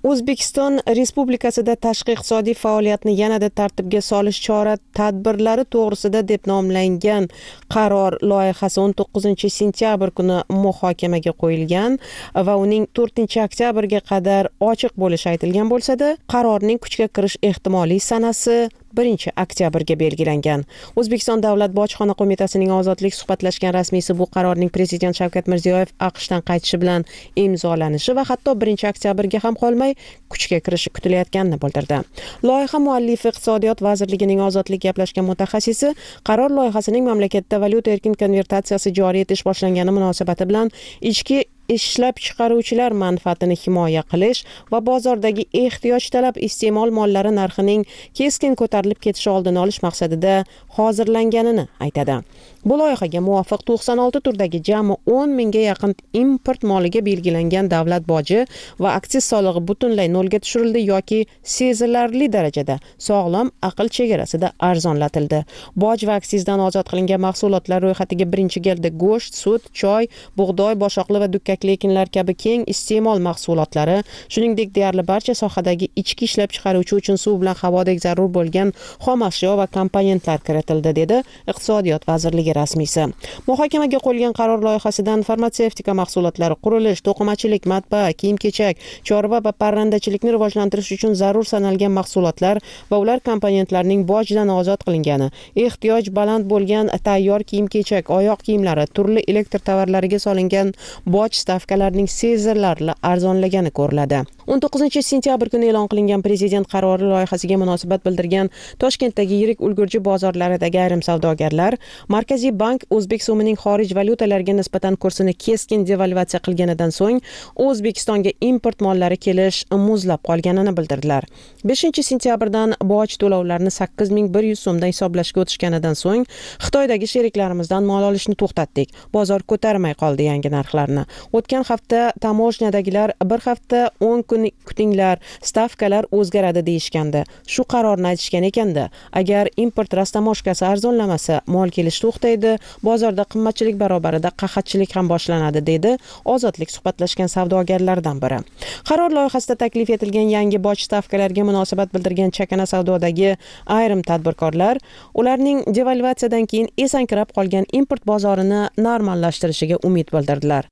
O'zbekiston Respublikasida tashqi iqtisodiy faoliyatni yanada tartibga solish chora-tadbirlari to'g'risida deb nomlangan qaror loyihasi o'n to'qqizinchi sentyabr kuni muhokamaga qo'yilgan va uning to'rtinchi oktyabrga qadar ochiq bo'lishi aytilgan bo'lsa-da, qarorning kuchga kirish ehtimoliy sanasi birinchi oktyabrga belgilangan. O'zbekiston Davlat bojxona qo'mitasining ozodlik suhbatlashgan rasmiysi bu qarorning prezident Shavkat Mirziyoyev AQShdan qaytishi bilan imzolanishi va hatto birinchi oktyabrga ham qolmay kuchga kirishi kutilayotganini bildirdi. Loyiha muallifi Iqtisodiyot vazirligining ozodlik gaplashgan mutaxassisi qaror loyihasining mamlakatda valyuta erkin konvertatsiyasi joriy etish boshlangani munosabati bilan ichki ishlab chiqaruvchilar manfaatini himoya qilish va bozordagi ehtiyoj talab iste'mol mollari narxining keskin ko'tarilib ketishi oldini olish maqsadida hozirlanganini aytadi. Bu loyihaga muvofiq to'qson olti turdagi jami o'n mingga yaqin import moliga belgilangan davlat boji va aksiz solig'i butunlay nolga tushirildi yoki sezilarli darajada sog'lom aql chegarasida arzonlatildi. Boj va aksizdan ozod qilingan mahsulotlar ro'yxatiga birinchi galda go'sht, sut, choy, bug'doy, boshoqli va dukkakli ekinlar kabi keng iste'mol mahsulotlari, shuningdek deyarli barcha sohadagi ichki ishlab chiqaruvchi uchun suv bilan havodek zarur bo'lgan xom ashyo va komponentlar kiritildi, dedi Iqtisodiyot vazirligi rasmiysi. Muhokamaga qo'yilgan qaror loyihasidan farmatsevtika mahsulotlari, qurilish, to'qimachilik, matbaa, kiyim-kechak, chorva va parrandachilikni rivojlantirish uchun zarur sanalgan mahsulotlar va ular komponentlarining bojdan ozod qilingani, ehtiyoj baland bo'lgan tayyor kiyim-kechak, oyoq kiyimlari, turli elektr tovarlariga solingan boj stavkalarining sezilarli arzonlagani ko'riladi. o'n to'qqizinchi sentyabr kuni e'lon qilingan prezident qarori loyihasiga munosabat bildirgan Toshkentdagi yirik ulgurji bozorlaridagi ayrim savdogarlar Markaziy bank o'zbek so'mining xorij valyutalariga nisbatan kursini keskin devalvatsiya qilganidan so'ng O'zbekistonga import mollari kelish muzlab qolganini bildirdilar. beshinchi sentyabrdan boj to'lovlarini sakkiz ming bir yuz so'mdan hisoblashga o'tishganidan so'ng Xitoydagi sheriklarimizdan mol olishni to'xtatdik. Bozor ko'tarmay qoldi yangi narxlarni. O'tgan hafta tamoshnyadagilar bir hafta o'n kun kutinglar, stavkalar o'zgaradi deyishgandi. Shu qarorni aytishgan ekanda, agar import rastamoshkasi arzonlamasa, mol kelish to'xtaydi, bozorda qimmatchilik barobarida qahatchilik ham boshlanadi, dedi ozodlik suhbatlashgan savdogarlardan biri. Qaror loyihasida taklif etilgan yangi boj stavkalariga munosabat bildirgan chakana savdodagi ayrim tadbirkorlar ularning devalvatsiyadan keyin esankirab qolgan import bozorini normallashtirishiga umid bildirdilar.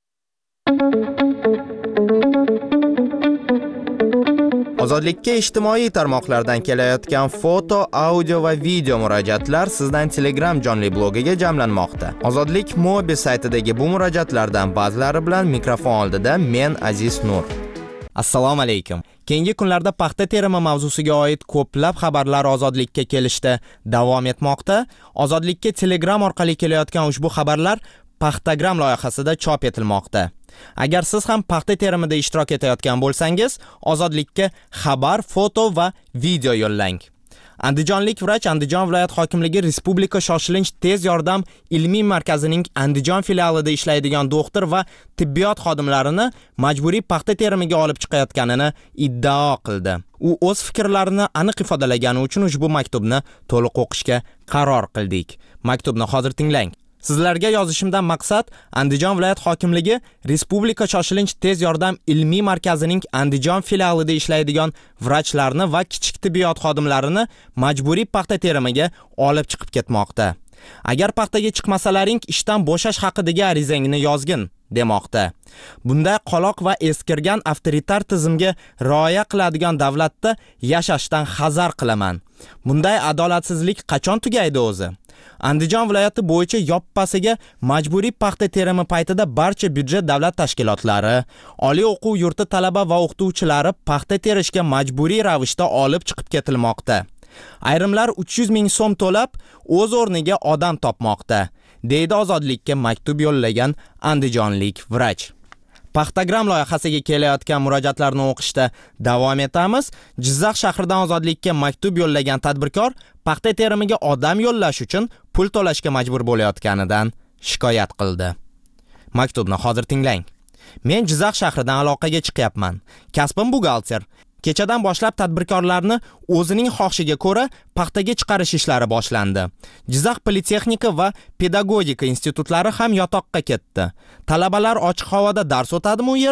Ozodlikka ijtimoiy tarmoqlardan kelayotgan foto, audio va video murojaatlar sizdan Telegram jonli blogiga jamlanmoqda. Ozodlik Mobi saytidagi bu murojaatlardan ba'zilari bilan mikrofon oldida men Aziz Nur. Assalomu alaykum. Keyingi kunlarda paxta terimi mavzusiga oid ko'plab xabarlar Ozodlikka kelishda davom etmoqda. Ozodlikka Telegram orqali kelayotgan ushbu xabarlar Paxtagram loyihasida chop etilmoqda. Agar siz ham paxta terimida ishtirok etayotgan bo'lsangiz, Ozodlikka xabar, foto va video yo'llang. Andijonlik vrach Andijon viloyat hokimligi Respublika shoshilinch tez yordam ilmiy markazining Andijon filialida ishlaydigan doktor va tibbiyot xodimlarini majburiy paxta terimiga olib chiqayotganini iddao qildi. U o'z fikrlarini aniq ifodalagani uchun ushbu maktubni to'liq o'qishga qaror qildik. Maktubni hozir tinglang. Sizlarga yozishimdan maqsad Andijon viloyat hokimligi Respublika shoshilinch tez yordam ilmiy markazining Andijon filialida ishlaydigan vrachlarni va kichik tibbiyot xodimlarini majburiy paxta terimiga olib chiqib ketmoqda. Agar paxtaga chiqmasalaring ishdan bo'shash haqidagi arizangni yozgin, demoqda. Bunday qoloq va eskirgan avtoritar tizimga rioya qiladigan davlatda yashashdan hazar qilaman. Bunday adolatsizlik qachon tugaydi o'zi? Andijon viloyati bo'yicha yoppasiga majburiy paxta terimi paytida barcha byudjet davlat tashkilotlari, oliy o'quv yurti talaba va o'qituvchilari paxta terishga majburiy ravishda olib chiqib ketilmoqda. Ayrimlar uch yuz ming so'm to'lab, o'z o'rniga odam topmoqda, deydi Ozodlikka maktub yo'llagan andijonlik vrach. Paxtagram loyihasiga kelayotgan murojaatlarni o'qishda davom etamiz. Jizzax shahridan Ozodlikka maktub yo'llagan tadbirkor paxta terimiga odam yo'llash uchun pul to'lashga majbur bo'layotganidan shikoyat qildi. Maktubni hozir tinglang. Men Jizzax shahridan aloqaga chiqyapman. Kasbim buxgalter. Kechadan boshlab tadbirkorlarni o'zining xohishiga ko'ra paxtaga chiqarish ishlari boshlandi. Jizzax Politexnika va Pedagogika institutlari ham yotoqqa ketdi. Talabalar ochiq havoda dars o'tadimi u yerda?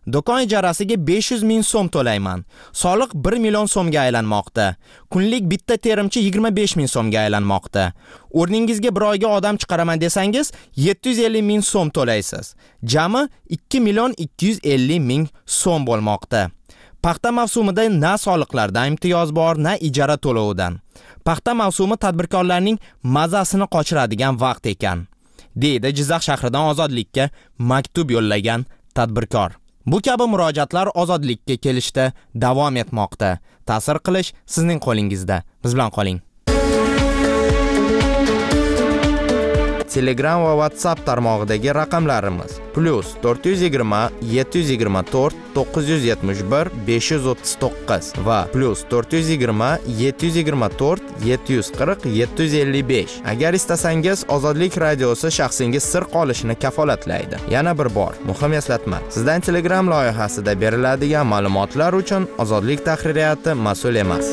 Do'kon ijarasiga besh yuz ming so'm to'layman. Soliq bir million so'mga aylanmoqda. Kunlik bitta terimchi yigirma besh ming so'mga aylanmoqda. O'rningizga bir oyga odam chiqaraman desangiz, yetti yuz ellik ming so'm to'laysiz. Jami ikki million ikki yuz ellik ming so'm bo'lmoqda. Paxta mavsumida na soliqlardan imtiyoz bor, na ijara to'lovidan. Paxta mavsumi tadbirkorlarning mazasini qochiradigan vaqt ekan, deydi Jizzax shahridan Ozodlikka maktub yo'llagan tadbirkor. Bu kabi murojaatlar ozodlikka kelishda davom etmoqda. Ta'sir qilish sizning qo'lingizda. Biz bilan qoling. Telegram va WhatsApp tarmog'idagi raqamlarimiz plus to'rt yuz yigirma yetti yuz yigirma to'rt to'qqiz yuz yetmish bir besh yuz o'ttiz to'qqiz va plus to'rt yuz yigirma yetti yuz yigirma to'rt yetti yuz qirq yetti yuz ellik besh. Agar istasangiz, Ozodlik radiosi shaxsingiz sir qolishini kafolatlaydi. Yana bir bor, muhim eslatma. Sizdan Telegram loyihasida beriladigan ma'lumotlar uchun Ozodlik tahririyati mas'ul emas.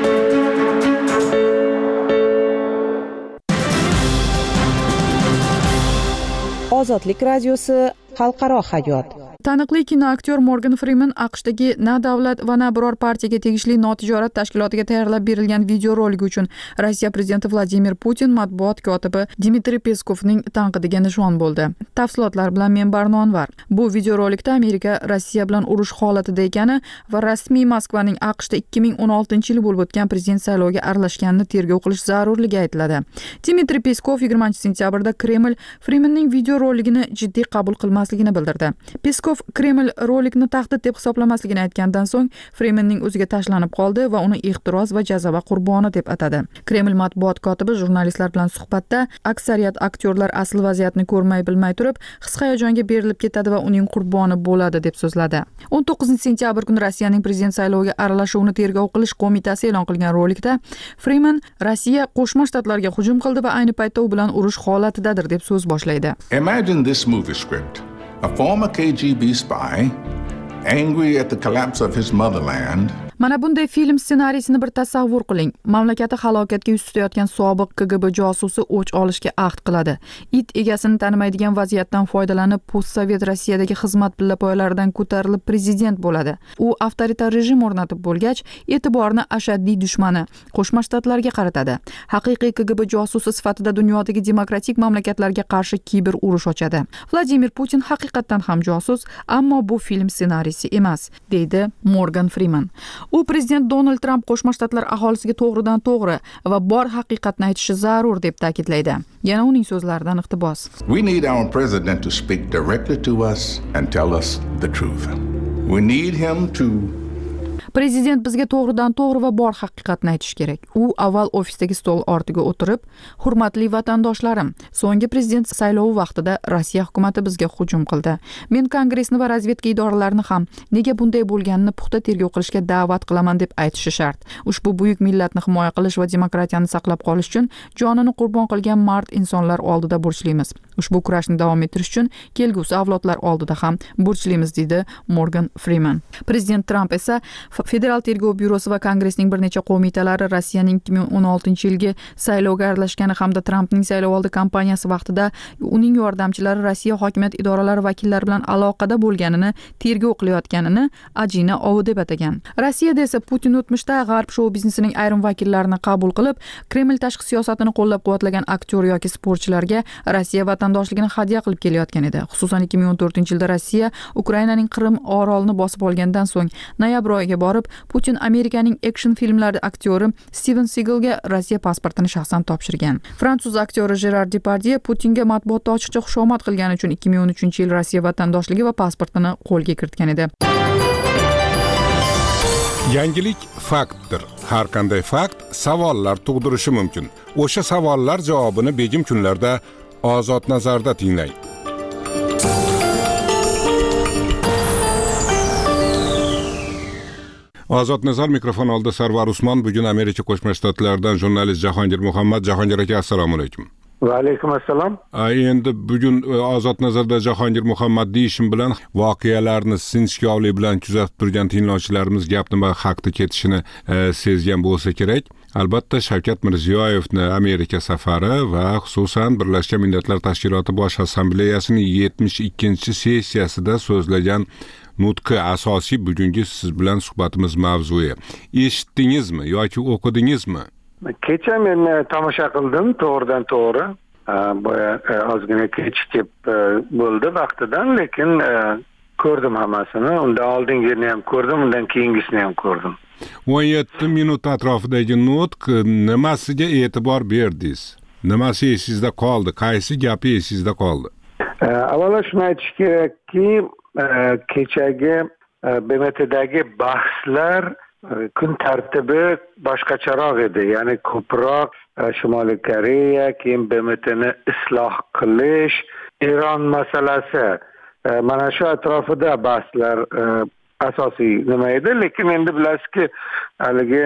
Ozodlik radiosi xalqaro hayot. Taniqli kinoaktyor Morgan Freeman AQShdagi na davlat va na biror partiyaga tegishli notijorat tashkilotiga tayyorlab berilgan videorolik uchun Rossiya prezidenti Vladimir Putin matbuot kotibi Dmitriy Peskovning tanqidiga nishon bo'ldi. Tafsilotlar bilan men Barnonvar. Bu videorolikda Amerika Rossiya bilan urush holatida ekani va rasmiy Moskvaning AQShda ikki ming o'n oltinchi yil bo'lib o'tgan prezident sayloviga aralashganini tergov qilish zarurligi aytiladi. Dmitriy Peskov yigirmanchi sentyabrda Kreml Freemanning videoroligini jiddiy qabul qilmasligini bildirdi. Peskov Kreml rolikni tahdid deb hisoblamasligini aytgandan so'ng Freemanning o'ziga tashlanib qoldi va uni ehtiros va jazava qurboni deb atadi. Kreml matbuot kotibi jurnalistlar bilan suhbatda aksariyat aktyorlar asl vaziyatni ko'rmay bilmay turib his-hayajonga berilib ketadi va uning qurboni bo'ladi deb so'zladi. o'n to'qqizinchi sentyabr kuni Rossiyaning prezident sayloviga aralashuvini tergov qilish qo'mitasi e'lon qilgan rolikda Freeman Rossiya Qo'shma Shtatlarga hujum qildi va ayni paytda u bilan urush holatidadir deb so'z boshlaydi. Imagine this movie script. A former K G B spy, angry at the collapse of his motherland, Mana bunday film ssenariysini bir tasavvur qiling. Mamlakati halokatga yuz tutayotgan sobiq K G B josusi o'ch olishga ahd qiladi. It egasini tanimaydigan vaziyatdan foydalanib, postsovet Rossiyadagi xizmat pillapoyalaridan ko'tarilib prezident bo'ladi. U avtoritar rejim o'rnatib bo'lgach, e'tiborni ashaddiy dushmani Qo'shma Shtatlarga qaratadi. Haqiqiy K G B josusi sifatida dunyodagi demokratik mamlakatlarga qarshi kiber urush ochadi. Vladimir Putin haqiqatan ham josus, ammo bu film ssenariysi emas, deydi Morgan Freeman. U prezident Donald Trump Qo'shma Shtatlar aholisiga to'g'ridan to'g'ri va bor haqiqatni aytishi zarur deb ta'kidlaydi. Yana uning so'zlaridan iqtibos. We need our president to speak directly to us and tell us the truth. We need him to Prezident bizga to'g'ridan to'g'ri va bor haqiqatni aytish kerak. U avval ofisdagi stol ortiga o'tirib, "Hurmatli vatandoshlarim, so'nggi prezident saylovi vaqtida Rossiya hukumatı bizga hujum qildi. Men Kongressni va razvedka idoralarini ham nega bunday bo'lganini puxta tergov qilishga da'vat qilaman" deb aytishi shart. Ushbu buyuk millatni himoya qilish va demokratiyani saqlab qolish uchun jonini qurbon qilgan mard insonlar oldida burchlimiz. Ushbu kurashni davom ettirish uchun kelgusi avlodlar oldida ham burchlimiz, dedi Morgan Freeman. Prezident Trump esa Federal tergov byurosi va Kongressning bir necha qo'mitalari Rossiyaning ikki ming o'n oltinchi yilgi saylovga aralashgani hamda Trumpning saylovoldi kampaniyasi vaqtida uning yordamchilari Rossiya hokimiyat idoralari vakillari bilan aloqada bo'lganini tergov qilayotganini ajina ovi deb atagan. Rossiyada esa Putin o'tmishda g'arb shou biznesining ayrim vakillarini qabul qilib, Kreml tashqi siyosatini qo'llab-quvvatlagan aktyor yoki sportchilarga Rossiya vatandoshligini hadya qilib kelayotgan edi. Xususan ikki ming o'n to'rtinchi yilda Rossiya Ukrainaning Qrim orolini bosib olgandan so'ng noyabr oyiga borib, Putin Amerikaning action filmlari aktyori Steven Seagalga Rossiya pasportini shaxsan topshirgan. Fransuz aktyori Gerard Depardieu Putinga matbuotda ochiqcha xushomad qilgani uchun ikki ming o'n uchinchi yil Rossiya vatandoshligi va pasportini qo'lga kiritgan edi. Yangilik faktdir. Har qanday fakt savollar tug'dirishi mumkin. O'sha savollar javobini begim kunlarda Ozod nazarda tinglang. Ozod nazar mikrofon oldida Sarvar Usmon. Bugun Amerika Qo'shma Shtatlaridan jurnalist Jahongir Muhammad. Jahongir aka, assalomu alaykum. Va alaykum assalom. Endi bugun Ozod nazarda Jahongir Muhammad deyishim bilan voqealarni sinchkovlik bilan kuzatib turgan tinglovchilarimiz gap nima haqda ketishini e, sezgan bo'lsa kerak. Albatta Shavkat Mirziyoyevni Amerika safari va xususan Birlashgan Millatlar Tashkiloti Bosh Assambleyasining yetmish ikkinchi sessiyasida so'zlagan nutqi asosiy bugungi siz bilan suhbatimiz mavzui. Eshitdingizmi yoki o'qidingizmi? Kecha men tomosha qildim, to'g'ridan to'g'ri. Boya ozgina kechikib bo'ldi vaqtidan, lekin ko'rdim hammasini. Undan oldingini ham ko'rdim, undan keyingisini ham ko'rdim. o'n yetti minut atrofidagi nutq nimasiga e'tibor berdingiz? Nimasi esingizda qoldi? Qaysi gapi esingizda qoldi? Avvalo shuni aytish kerakki, kechagi B M Tdagi bahslar kun tartibi boshqacharoq edi. Ya'ni ko'proq Shimoliy Koreya, keyin B M Tni isloh qilish, Eron masalasi, mana shu atrofida bahslar asosiy nima edi. Lekin endi bilasizki, haligi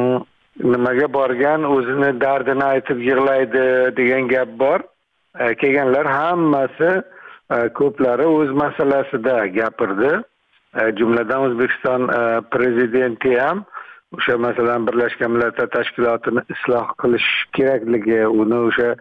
nimaga borgan o'zini dardini aytib yig'laydi degan gap bor. Kelganlar hammasi ko'plari o'z masalasida gapirdi. Jumladan O'zbekiston prezidenti ham o'sha masalan Birlashgan Millatlar Tashkilotini isloh qilish kerakligi, uni o'sha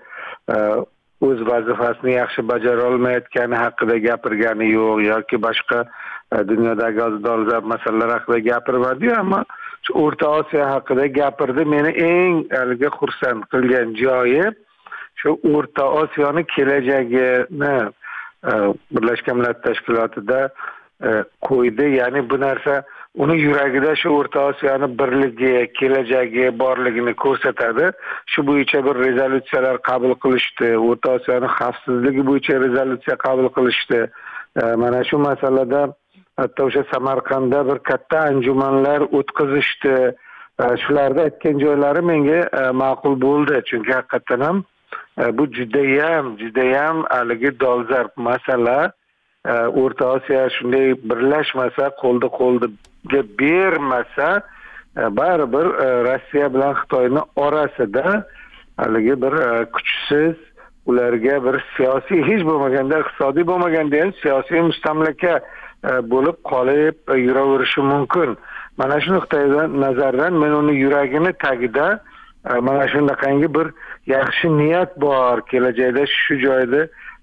o'z vazifasini yaxshi bajara olmayotgani haqida gapirgani yo'q yoki boshqa dunyodagi dolzarb masalalar haqida gapirmadi, ammo shu O'rta Osiyo haqida gapirdi. Meni eng haligi xursand qilgan joyi shu O'rta Osiyoni kelajagini Birlashgan Millatlar Tashkilotida qo'ydi. Ya'ni bu narsa uni yuragida shu O'rta Osiyoni birligi, kelajagi borligini ko'rsatadi. Shu bo'yicha bir rezolyutsiyalar qabul qilishdi. O'rta Osiyoni xavfsizligi bo'yicha rezolyutsiya qabul qilishdi. Mana shu masalada hatto o'sha Samarqandda bir katta anjumanlar o'tkazishdi. Shularda aytgan joylari menga ma'qul bo'ldi. Chunki haqiqatan ham bu judayam, judayam haligi dolzarb masala. O'rta Osiyo shunday birlashmasa, qo'lda qo'lga bermasa, baribir Rossiya bilan Xitoyning orasida haligi bir kuchsiz, ularga bir siyosiy, hech bo'lmaganda iqtisodiy bo'lmaganda ham siyosiy mustamlaka bo'lib qolib yuraverishi mumkin. Mana shu nuqtai nazardan men uni yuragini tagida mana shunaqangi bir yaxshi niyat bor, kelajakda shu joyda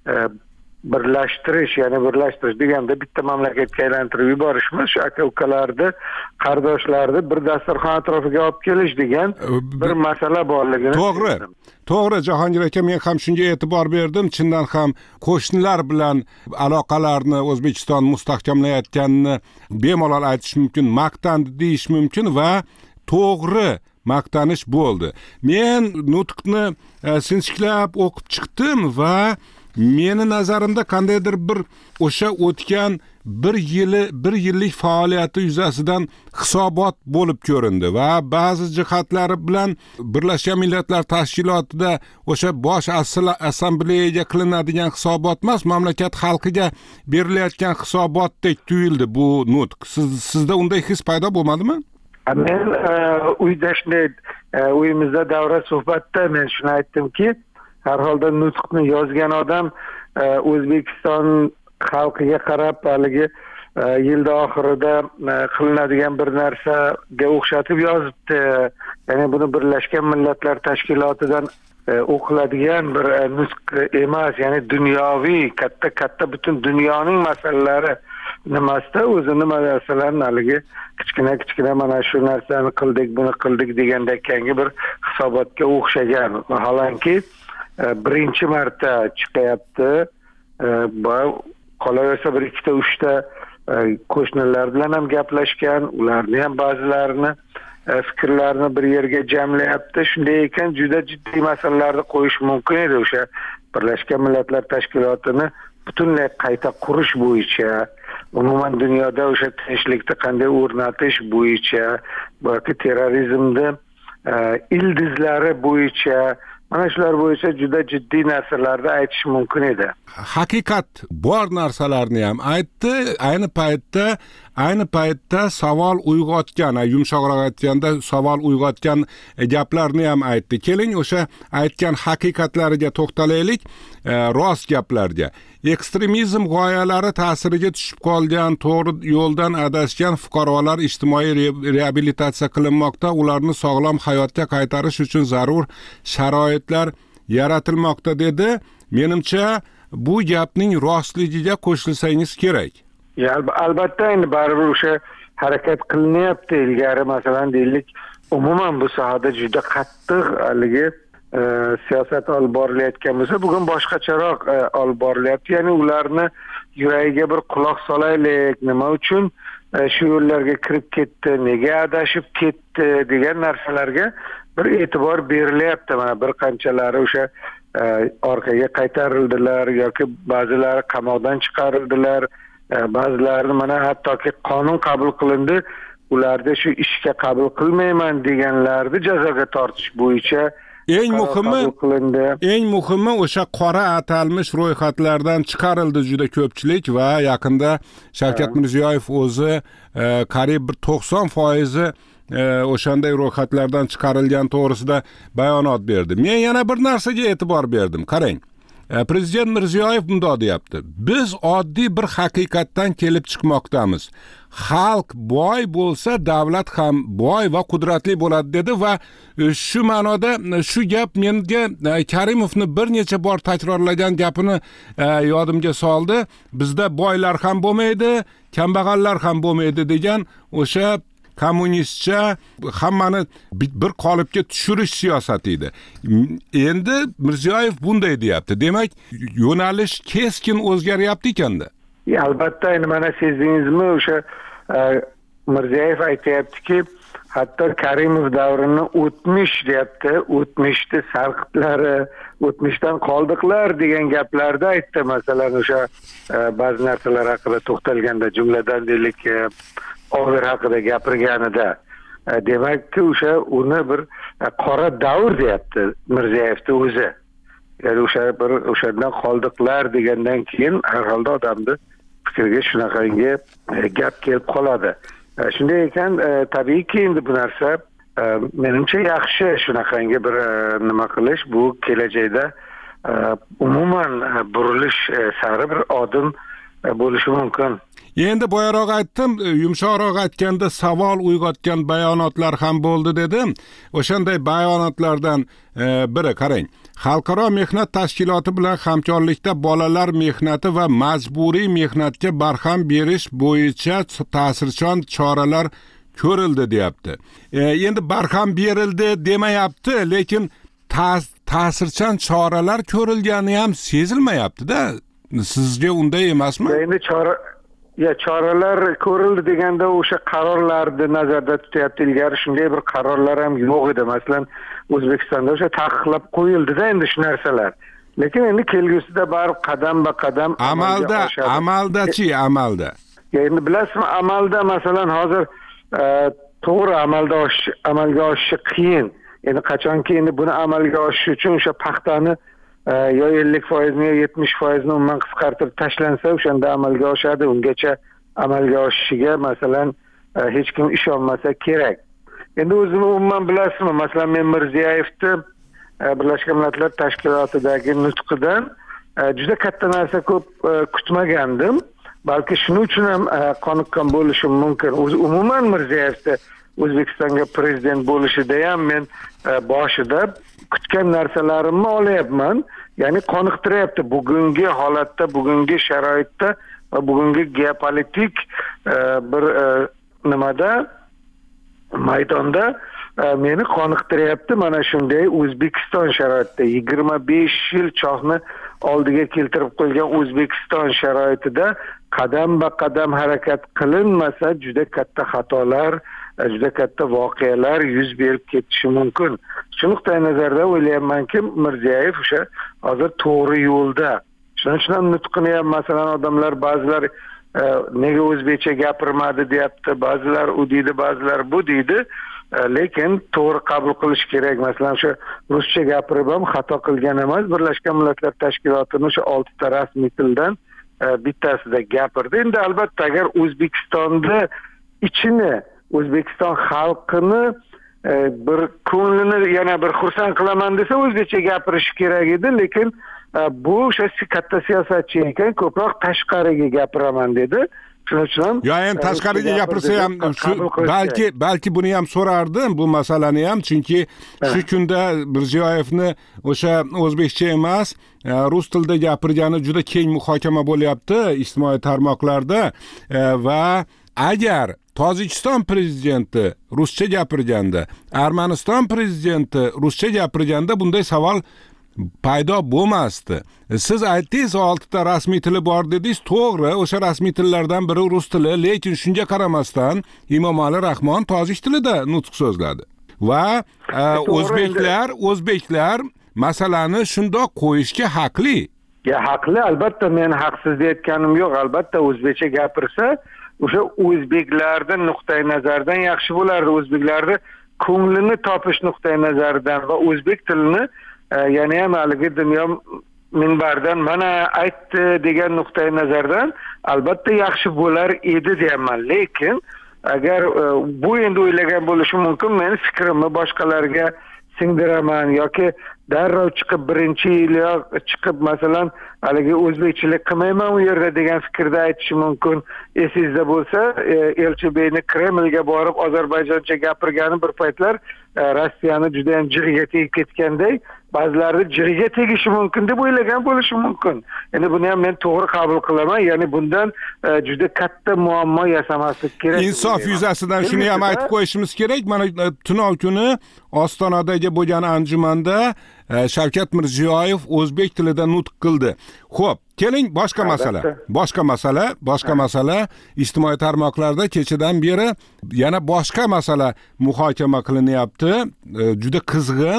birlashtirish, ya'ni birlashtirish deganda bitta mamlakatga aylantirib yuborishmiz, shu aka-ukalarni, qardoshlarni bir dasturxon atrofiga olib kelish degan bir masala borligini. To'g'ri. To'g'ri, Jahongir aka, men ham shunga e'tibor berdim. Chindan ham qo'shnilar bilan aloqalarni O'zbekiston mustahkamlayotganini bemalol aytish mumkin, maqtandi deyish mumkin va to'g'ri maqtanish bo'ldi. Men nutqni sinchiklab o'qib chiqdim va meni nazarimda qandaydir bir o'sha o'tgan bir yili bir yillik faoliyati yuzasidan hisobot bo'lib ko'rindi va ba'zi jihatlari bilan Birlashgan Millatlar Tashkilotida o'sha bosh assambleyaga qilinadigan hisobot emas, mamlakat xalqiga berilayotgan hisobotdek tuyuldi bu nutq. Siz, sizda unday his paydo bo'lmadimi? Men uyda shunday uyimizda davra suhbatda men shuni aytdimki, har holda nutqni yozgan odam O'zbekiston xalqiga qarab haligi yilda oxirida qilinadigan bir narsaga o'xshatib yozibdi. Ya'ni buni Birlashgan Millatlar Tashkilotidan o'qiladigan bir nutq emas, ya'ni dunyoviy, katta-katta butun dunyoning masalalari nimasida o'zini masalan haligi kichkina-kichkina mana shu narsani qildik, buni qildik degandek yangi bir hisobotga o'xshagan. Vaholanki birinchi marta chiqyapti. Qolaversa bir ikkita uchta qo'shnilar bilan ham gaplashgan, ularni ham ba'zilarini fikrlarini bir yerga jamlayapti. Shunday ekan juda jiddiy masalalarni qo'yish mumkin edi. O'sha Birlashgan Millatlar Tashkilotini butunlay qayta qurish bo'yicha, umuman dunyoda o'sha tinchlikni qanday o'rnatish bo'yicha, balki terrorizmni ildizlari bo'yicha, mana shular bo'yicha juda jiddiy narsalarni aytish mumkin edi. Haqiqat bor narsalarni ham aytdi. Ayni paytda ayni paytda savol uyg'otgan, yumshoqroq aytganda savol uyg'otgan gaplarni ham aytdi. Keling o'sha aytgan haqiqatlariga to'xtalaylik, rost gaplarga. Ekstremizm g'oyalari ta'siriga tushib qolgan, to'g'ri yo'ldan adashgan fuqarolar ijtimoiy reabilitatsiya qilinmoqda, ularni sog'lom hayotga qaytarish uchun zarur sharoitlar yaratilmoqda dedi. Menimcha bu gapning rostligiga qo'shilsangiz kerak. albatta endi baribir o'sha harakat qilinyapti. Ilgari masalan deylik umuman bu sohada juda qattiq haligi siyosat olib borilayotgan bo'lsa, bugun boshqacharoq olib borilyapti. Ya'ni ularni yuragiga bir quloq solaylik, nima uchun shu yo'llarga kirib ketdi, nega adashib ketdi degan narsalarga bir e'tibor berilyapti. Mana bir qanchalari o'sha orqaga qaytarildilar yoki ba'zilari qamoqdan chiqarildilar, ba'zilari mana hattoki qonun qabul qilindi, ularda shu ishga qabul qilmayman deganlarni jazoga tortish bo'yicha eng muhimi eng muhimi o'sha qora atalmish ro'yxatlardan chiqarildi juda ko'pchilik va yaqinda Shavkat Mirziyoyev o'zi qariyb bir to'qson foizi o'shanday ro'yxatlardan chiqarilgan to'g'risida bayonot berdi. Men yana bir narsaga e'tibor berdim. Qarang. Prezident Mirziyoyev bunday deyapti. Biz oddiy bir haqiqatdan kelib chiqmoqdamiz. Xalq boy bo'lsa, davlat ham boy va qudratli bo'ladi dedi va shu ma'noda shu gap menga Karimovni bir necha bor takrorlagan gapini yodimga soldi. Bizda boylar ham bo'lmaydi, kambag'allar ham bo'lmaydi degan o'sha kommunistcha hammani bir qolipga tushirish siyosati edi. Endi Mirziyoyev bunday deyapti. Demak, yo'nalish keskin o'zgaryapti ekanda. Albatta, endi mana sezdingizmi, o'sha Mirziyoyev aytayaptiki, hatto Karimov davrini o'tmish deyapti, o'tmishni sarqitlari, o'tmishdan qoldiqlar degan gaplarda aytdi. Masalan, o'sha ba'zi narsalar haqida to'xtalganda, jumladan deylik Over haqida gapirganida, demakki o'sha uni bir qora davr deyapti Mirziyoyevni o'zi. Ya'ni o'sha bir o'shandan qoldiqlar degandan keyin har holda odamni fikriga shunaqangi gap kelib qoladi. Shunday ekan, tabiiyki endi bu narsa menimcha yaxshi shunaqangi bir nima qilish, bu kelajakda umuman burilish sari bir odim bo'lishi mumkin. Endi boyaroq aytdim, yumshoqroq aytganda savol uyg'otgan bayonotlar ham bo'ldi dedim. O'shanday bayonotlardan biri qarang. Xalqaro mehnat tashkiloti bilan hamkorlikda bolalar mehnati va majburiy mehnatga barham berish bo'yicha ta'sirchan choralar ko'rildi deyapti. Endi barham berildi demayapti, lekin ta'sirchan choralar ko'rilgani ham sezilmayapti-da. Sizga unday emasmi? Endi chora Ya choralar ko'rildi deganda o'sha qarorlarni nazarda tutyapti. Ilgari shunday bir qarorlar ham yo'q edi. Masalan, O'zbekistonda o'sha taqiqlab qo'yildi-da endi shu narsalar. Lekin endi kelgusida barib qadam-ba qadam amalda amaldachi amalda. Endi bilasizmi, amalda masalan hozir to'g'ri amalda oshish amalga oshishi qiyin. Endi qachonki endi buni amalga oshish uchun o'sha paxtani yo ellik foiz ni yo yetmish foiz ni umuman qisqartirib tashlansa, o'shanda amalga oshadi. Ungacha amalga oshishiga masalan hech kim ishonmasa kerak. Endi o'zini umuman bilasizmi, masalan men Mirziyoyevni Birlashgan Millatlar Tashkilotidagi nutqidan juda katta narsa ko'p kutmagandim. Balki shuning uchun ham qoniqqan bo'lishim mumkin. O'zi umuman Mirziyoyevni O'zbekistonga prezident bo'lishida ham men boshida kutgan narsalarimni olyapman. Ya'ni qoniqtiryapti bugungi holatda, bugungi sharoitda va bugungi geopolitik bir nimada maydonda meni qoniqtiryapti. Mana shunday O'zbekiston sharoitida yigirma besh yil chohni oldiga keltirib qo'ygan O'zbekiston sharoitida qadam-ba qadam harakat qilinmasa juda katta xatolar, juda katta voqealar yuz berib ketishi mumkin. Shu nuqtai nazarda o'ylayapmanki, Mirziyoyev o'sha hozir to'g'ri yo'lda. Shuning uchun ham nutqini ham masalan odamlar ba'zilar nega o'zbekcha gapirmadi deyapti, ba'zilar u deydi, ba'zilar bu deydi. Lekin to'g'ri qabul qilish kerak. Masalan, o'sha ruscha gapirib ham xato qilgan emas. Birlashgan Millatlar Tashkilotining o'sha oltita rasmiy tildan bittasida gapirdi. Endi albatta agar O'zbekistonda ichini, O'zbekiston xalqini bir ko'nglini yana bir xursand qilaman desa o'zbekcha gapirish kerak edi, lekin bu o'sha katta siyosatchi ekan, ko'proq tashqariga gapiraman dedi. shuning uchun ham yo endi tashqariga gapirsa ham shu balki balki buni ham so'rardim bu masalani ham, chunki shu kunda Mirziyoyevni o'sha o'zbekcha emas rus tilida gapirgani juda keng muhokama bo'lyapti ijtimoiy tarmoqlarda va agar Tojikiston prezidenti ruscha gapirganda, Armaniston prezidenti ruscha gapirganda bunday savol paydo bo'lmasdi. Siz aytdingiz oltita rasmiy tili bor dedingiz, to'g'ri, o'sha rasmiy tillardan biri rus tili, lekin shunga qaramasdan Imomali Rahmon tojik tilida nutq so'zladi. Va o'zbeklar, o'zbeklar masalani shundoq qo'yishga haqli. Ya haqli, albatta men haqsiz deyotganim yo'q, albatta o'zbekcha gapirsa, o'sha o'zbeklarning nuqtai nazaridan yaxshi bo'lardi, o'zbeklarning ko'nglini topish nuqtai nazaridan va o'zbek tilini ya'ni ham haligi dunyo minbardan mana aytdi degan nuqtai nazardan albatta yaxshi bo'lar edi deyman. Lekin agar bu endi o'ylagan bo'lishi mumkin, men fikrimni boshqalarga singdiraman yoki darrov chiqib birinchi yiliyoq chiqib masalan haligi o'zbekchilik qilmayman u yerda degan fikrda aytishi mumkin. Esingizda bo'lsa, Elchibeyni Kremlga borib ozarbayjoncha gapirgani bir paytlar Rossiyani juda ham jig'iga tegib ketganday, ba'zilari jig'iga tegishi mumkin deb o'ylagan bo'lishi mumkin. Endi buni ham men to'g'ri qabul qilaman, ya'ni bundan juda katta muammo yasamaslik kerak. Insof yuzasidan shuni ham aytib qo'yishimiz kerak. Mana tunov kuni Ostonadagi bo'lgan anjumanda Shavkat Mirziyoyev o'zbek tilida nutq qildi. Xo'p, keling boshqa masala. Boshqa masala, boshqa masala ijtimoiy tarmoqlarda kechadan beri yana boshqa masala muhokama qilinyapti. Juda qizg'in.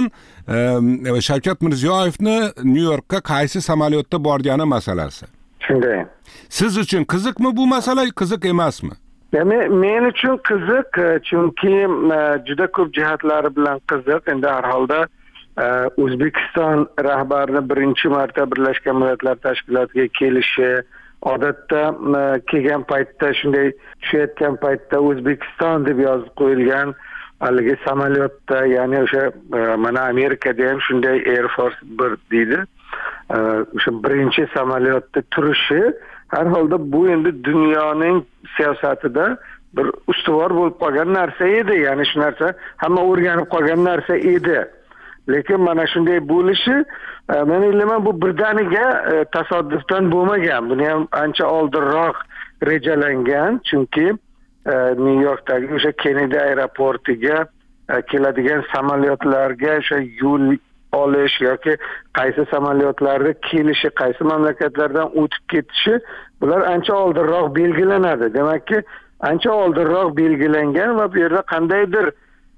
Shavkat Mirziyoyevni Nyu-Yorkka qaysi samolyotda borgani masalasi. Shunday. Siz uchun qiziqmi bu masala, qiziq emasmi? Men uchun qiziq, chunki juda ko'p jihatlari bilan qiziq. Endi har holda O'zbekiston rahbarini birinchi marta Birlashgan Millatlar Tashkilotiga kelishi, odatda kelgan paytda shunday tushayotgan paytda O'zbekiston deb yozib qo'yilgan haligi samolyotda, ya'ni o'sha mana Amerikada ham shunday Air Force bir deydi. O'sha birinchi samolyotda turishi har holda bu endi dunyoning siyosatida bir ustuvor bo'lib qolgan narsa edi. Ya'ni shu narsa hamma o'rganib qolgan narsa edi. Lekin mana shunday bo'lishi, men o'ylayman bu birdaniga tasodifdan bo'lmagan. Buni ham ancha oldinroq rejalangan, chunki Nyu-Yorkdagi o'sha Kennedy aeroportiga keladigan samolyotlarga o'sha yo'l olish yoki qaysi samolyotlarda kelishi, qaysi mamlakatlardan o'tib ketishi, bular ancha oldinroq belgilanadi. Demakki, ancha oldinroq belgilangan va bu yerda qandaydir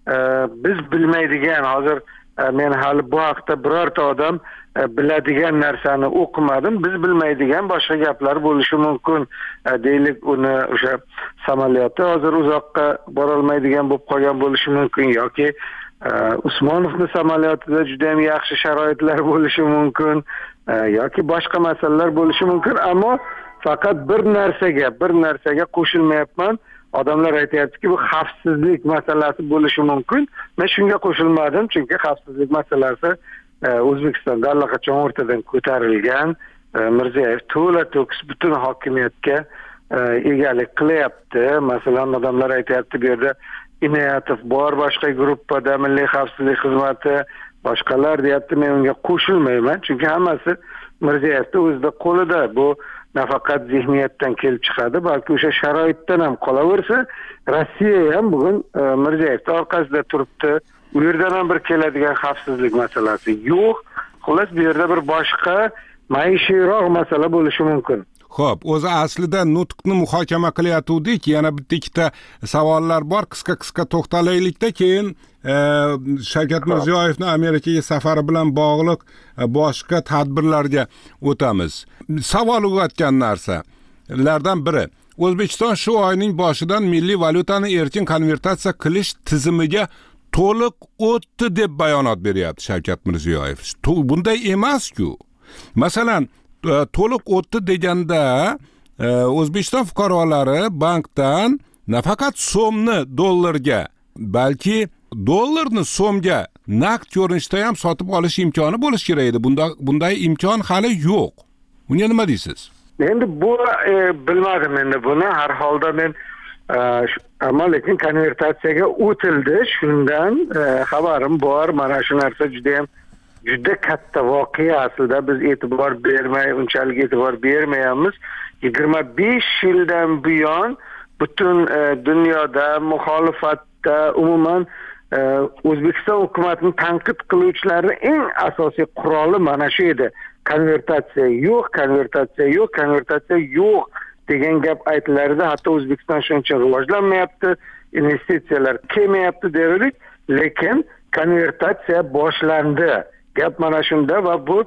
biz bilmaydigan, hozir men hali bu haqda birorta odam biladigan narsani o'qimadim. Biz bilmaydigan boshqa gaplar bo'lishi mumkin. Deylik, uni o'sha samolyoti hozir uzoqqa bora olmaydigan bo'lib qolgan bo'lishi mumkin yoki Usmonovning samolyotida juda ham yaxshi sharoitlar bo'lishi mumkin yoki boshqa masalalar bo'lishi mumkin, ammo faqat bir narsaga, bir narsaga qo'shilmayapman. Odamlar aytayaptiki, bu xavfsizlik masalasi bo'lishi mumkin. Men shunga qo'shilmadim, chunki xavfsizlik masalasi O'zbekistonda allaqachon o'rtadan ko'tarilgan. Mirziyoyev to'la to'kis butun hokimiyatga egalik qilyapti. Masalan, odamlar aytayapti, bu yerda Inoyatov bor, boshqa gruppada Milliy xavfsizlik xizmati, boshqalar deyapti. Men unga qo'shilmayman, chunki hammasi Mirziyoyevning o'zida qo'lida. Bu nafaqat zihniyatdan kelib chiqadi, balki o'sha sharoitdan ham qolaversa, Rossiya ham bugun Mirziyoyevning orqasida turibdi. U yerdan ham bir keladigan xavfsizlik masalasi yo'q. Xullas, bu yerda bir boshqa maishiyroq masala bo'lishi mumkin. Xo'p, o'zi aslida nutqni muhokama qilayotgandik, yana bitta ikkita savollar bor, qisqa-qisqa to'xtalaylikda, keyin Shavkat Mirziyoyevning Amerikaga safari bilan bog'liq boshqa tadbirlarga o'tamiz. Savol uyg'otgan narsalardan biri, O'zbekiston shu oyning boshidan milliy valyutani erkin konvertatsiya qilish tizimiga to'liq o'tdi deb bayonot beryapti Shavkat Mirziyoyev. Bunday emas-ku. Masalan, to'liq o'tdi deganda O'zbekiston fuqarolari bankdan nafaqat so'mni dollarga, balki dollarni so'mga naqd ko'rinishda ham sotib olish imkoni bo'lishi kerak edi. Bunday bunday imkon hali yo'q. Bunga nima deysiz? endi bu e, bilmadim endi buni har holda men ammo lekin konvertatsiyaga o'tildi, shundan xabarim bor. Mana shu narsa juda ham juda katta voqea. Aslida biz e'tibor bermay, unchalik e'tibor bermayapmiz. yigirma besh yildan buyon butun dunyoda muxolifatda umuman O'zbekiston hukumatining tanqid qiluvchilari eng asosiy quroli mana shu edi. Konvertatsiya yo'q, konvertatsiya yo'q, konvertatsiya yo'q degan gap aytilardi. Hatto O'zbekiston shuncha rivojlanmayapti, investitsiyalar kelmayapti derdik, lekin konvertatsiya boshlandi. Gap mana shunda va bu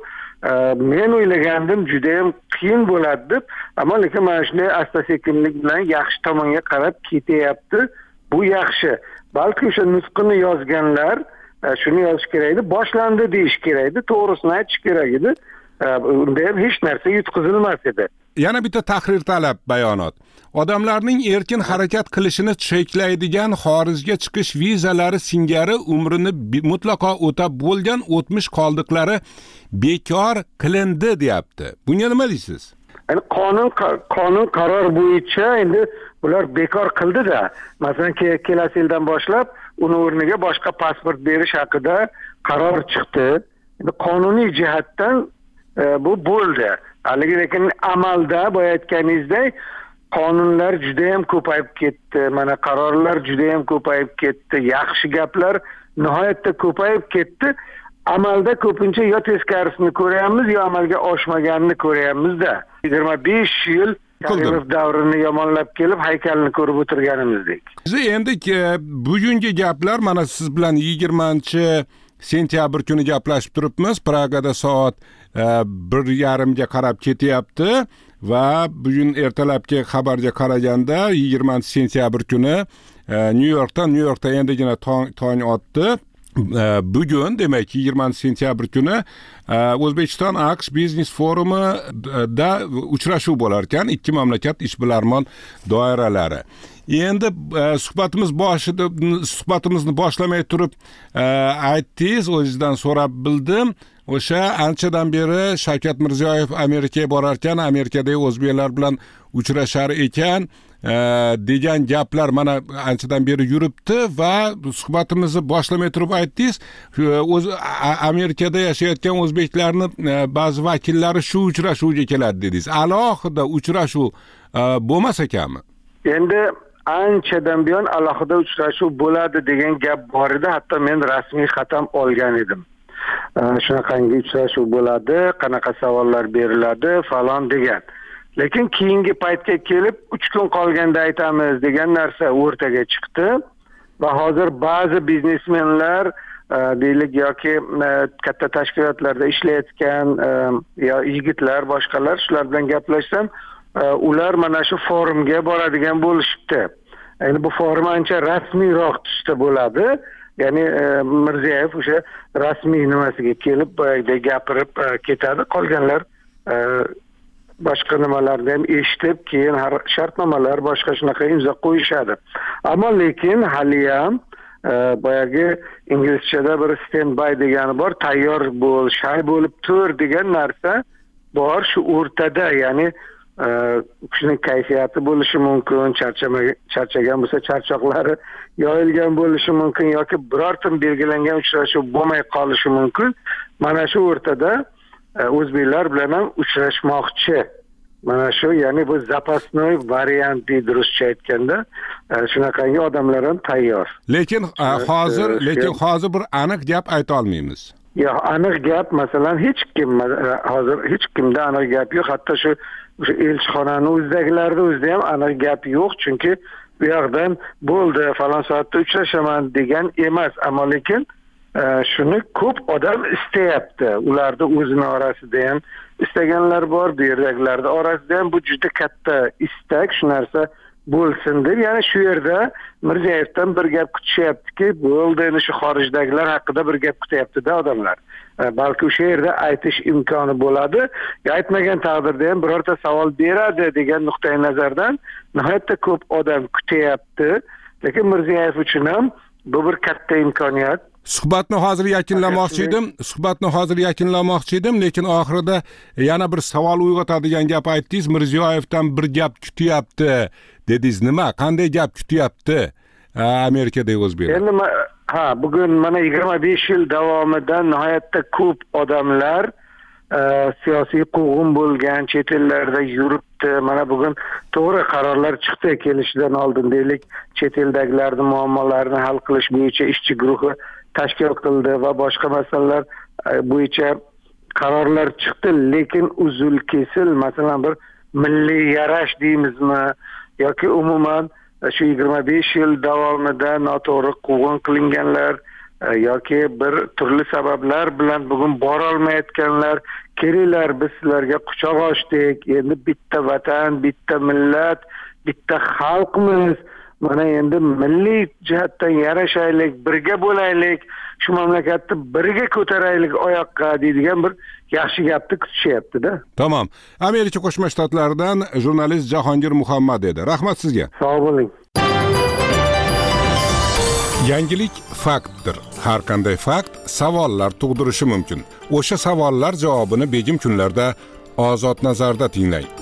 men o'ylagandim juda ham qiyin bo'ladi deb, ammo lekin mana shunday asta-sekinlik bilan yaxshi tomonga qarab ketyapti. Bu yaxshi. Balki o'sha nutqini yozganlar shuni yozish kerak edi, boshlandi deyish kerak edi, to'g'risini aytish kerak edi. Unda ham hech narsa yutqizilmas edi. Yana bitta tahrir talab bayonot. Odamlarning erkin harakat qilishini cheklaydigan xorijga chiqish vizalari singari umrini mutlaqo o'tab bo'lgan o'tmish qoldiqlari bekor qilindi deyapti. Bunga nima deysiz? Yani qonun qonun qaror bo'yicha endi bular bekor qildi-da. Masalan, kelasi yildan boshlab uni o'rniga boshqa pasport berish haqida qaror chiqdi. Endi qonuniy jihatdan bu bo'ldi. Haligi lekin amalda boya aytganingizdek qonunlar juda ham ko'payib ketdi. Mana qarorlar juda ham ko'payib ketdi. Yaxshi gaplar nihoyatda ko'payib ketdi. Amalda ko'pincha yo teskarisini ko'ryapmiz, yo amalga oshmaganini ko'ryapmiz-da. yigirma besh yil Karimov davrini yomonlab kelib haykalini ko'rib o'tirganimizdek. Biz endi bugungi gaplar mana siz bilan yigirmanchi sentyabr kuni gaplashib turibmiz. Pragada soat bir yarimga qarab ketyapti va bugun ertalabki xabarga qaraganda yigirmanchi sentyabr kuni Nyu-Yorkda Nyu-Yorkda endigina tong otdi. Bugun demak yigirmanchi sentyabr kuni O'zbekiston AQSh biznes forumida uchrashuv bo'lar ekan, ikki mamlakat ishbilarmon doiralari. Endi suhbatimiz boshida suhbatimizni boshlamay turib aytdingiz, o'zingizdan so'rab bildim. O'sha anchadan beri Shavkat Mirziyoyev Amerikaga borar ekan, Amerikadagi o'zbeklar bilan uchrashar ekan degan gaplar mana anchadan beri yuribdi va suhbatimizni boshlamay turib aytdingiz, o'z Amerikada yashayotgan o'zbeklarni ba'zi vakillari shu uchrashuvga keladi dedingiz. Alohida uchrashuv bo'lmas ekanmi? Endi anchadan buyon alohida uchrashuv bo'ladi degan gap bor edi, hatto men rasmiy xatam olgan edim. Shunaqangi uchrashuv bo'ladi, qanaqa savollar beriladi falon degan. Lekin keyingi paytga kelib uch kun qolganda aytamiz degan narsa o'rtaga chiqdi va hozir ba'zi biznesmenlar deylik yoki katta tashkilotlarda ishlayotgan yo yigitlar boshqalar shular bilan gaplashsam, ular mana shu forumga boradigan bo'lishibdi. Endi bu forum ancha rasmiyroq tusda bo'ladi. Ya'ni Mirziyoyev o'sha rasmiy nimasiga kelib boyagidek gapirib ketadi, qolganlar boshqa nimalarni ham eshitib, keyin har shartnomalar boshqa shunaqa imzo qo'yishadi. Ammo lekin hali ham boyagi inglizchada bir stand-by degani bor, tayyor bo'l, shay bo'lib tur degan narsa bor shu o'rtada. Ya'ni kishining kayfiyati bo'lishi mumkin, charchagan bo'lsa charchoqlari yoyilgan bo'lishi mumkin yoki birorta belgilangan uchrashuv bo'lmay qolishi mumkin. Mana shu o'rtada o'zbeklar bilan ham uchrashmoqchi. Mana shu, ya'ni bu zapasnoy variant deydi ruscha aytganda, shunaqangi odamlar ham tayyor. Lekin hozir, lekin hozir bir aniq gap ayta olmaymiz. Yo'q, aniq gap masalan hech kim hozir hech kimda aniq gap yo'q. Hatto shu o'sha elchixonani o'zidagilarda o'zida ham aniq gap yo'q, chunki bu yoqdan bo'ldi falon soatda uchrashaman degan emas, ammo lekin shuni ko'p odam istayapti. Ularda o'zini orasida ham istaganlar bor, bu yerdagilarda orasida ham bu juda katta istak, shu narsa bo'lsin deb, ya'ni shu yerda Mirziyoyevdan bir gap kutishyaptiki, bo'ldi, endi shu xorijdagilar haqida bir gap kutyapti-da odamlar. Balki o'sha yerda aytish imkoni bo'ladi, yo aytmagan taqdirda ham birorta savol beradi degan nuqtai nazardan nihoyatda ko'p odam kutyapti. Lekin Mirziyoyev uchun ham bu bir katta imkoniyat. suhbatni hozir yakunlamoqchi edim suhbatni hozir yakunlamoqchi edim lekin oxirida yana bir savol uyg'otadigan gap aytdingiz. Mirziyoyevdan bir gap kutyapti dedingiz. Nima, qanday gap kutyapti Amerikadagi o'zbeklar? Endi ha, bugun mana yigirma besh yil davomida nihoyatda ko'p odamlar siyosiy quvg'in bo'lgan, chet ellarda yuribdi. Mana bugun to'g'ri qarorlar chiqdi. Kelishidan oldin deylik, chet eldagilarning muammolarini hal qilish bo'yicha ishchi guruhi tashkil qildi va boshqa masalalar bo'yicha qarorlar chiqdi. Lekin uzul kesil, masalan bir milliy yarash deymizmi yoki umuman shu yigirma besh yil davomida noto'g'ri quvg'in qilinganlar yoki bir turli sabablar bilan bugun bora olmayotganlar, kelinglar biz sizlarga quchoq ochdik, endi bitta vatan, bitta millat, bitta xalqmiz, mana endi milliy jihatdan yarashaylik, birga bo'laylik, shu mamlakatni birga ko'taraylik oyoqqa deydigan bir yaxshi gapni kutishyapti-da. Tamam. Amerika Qo'shma Shtatlaridan jurnalist Jahongir Muhammad edi. Rahmat sizga. Sog' bo'ling. Yangilik faktdir. Har qanday fakt savollar tug'dirishi mumkin. O'sha savollar javobini begim kunlarda Ozod nazarda tinglang.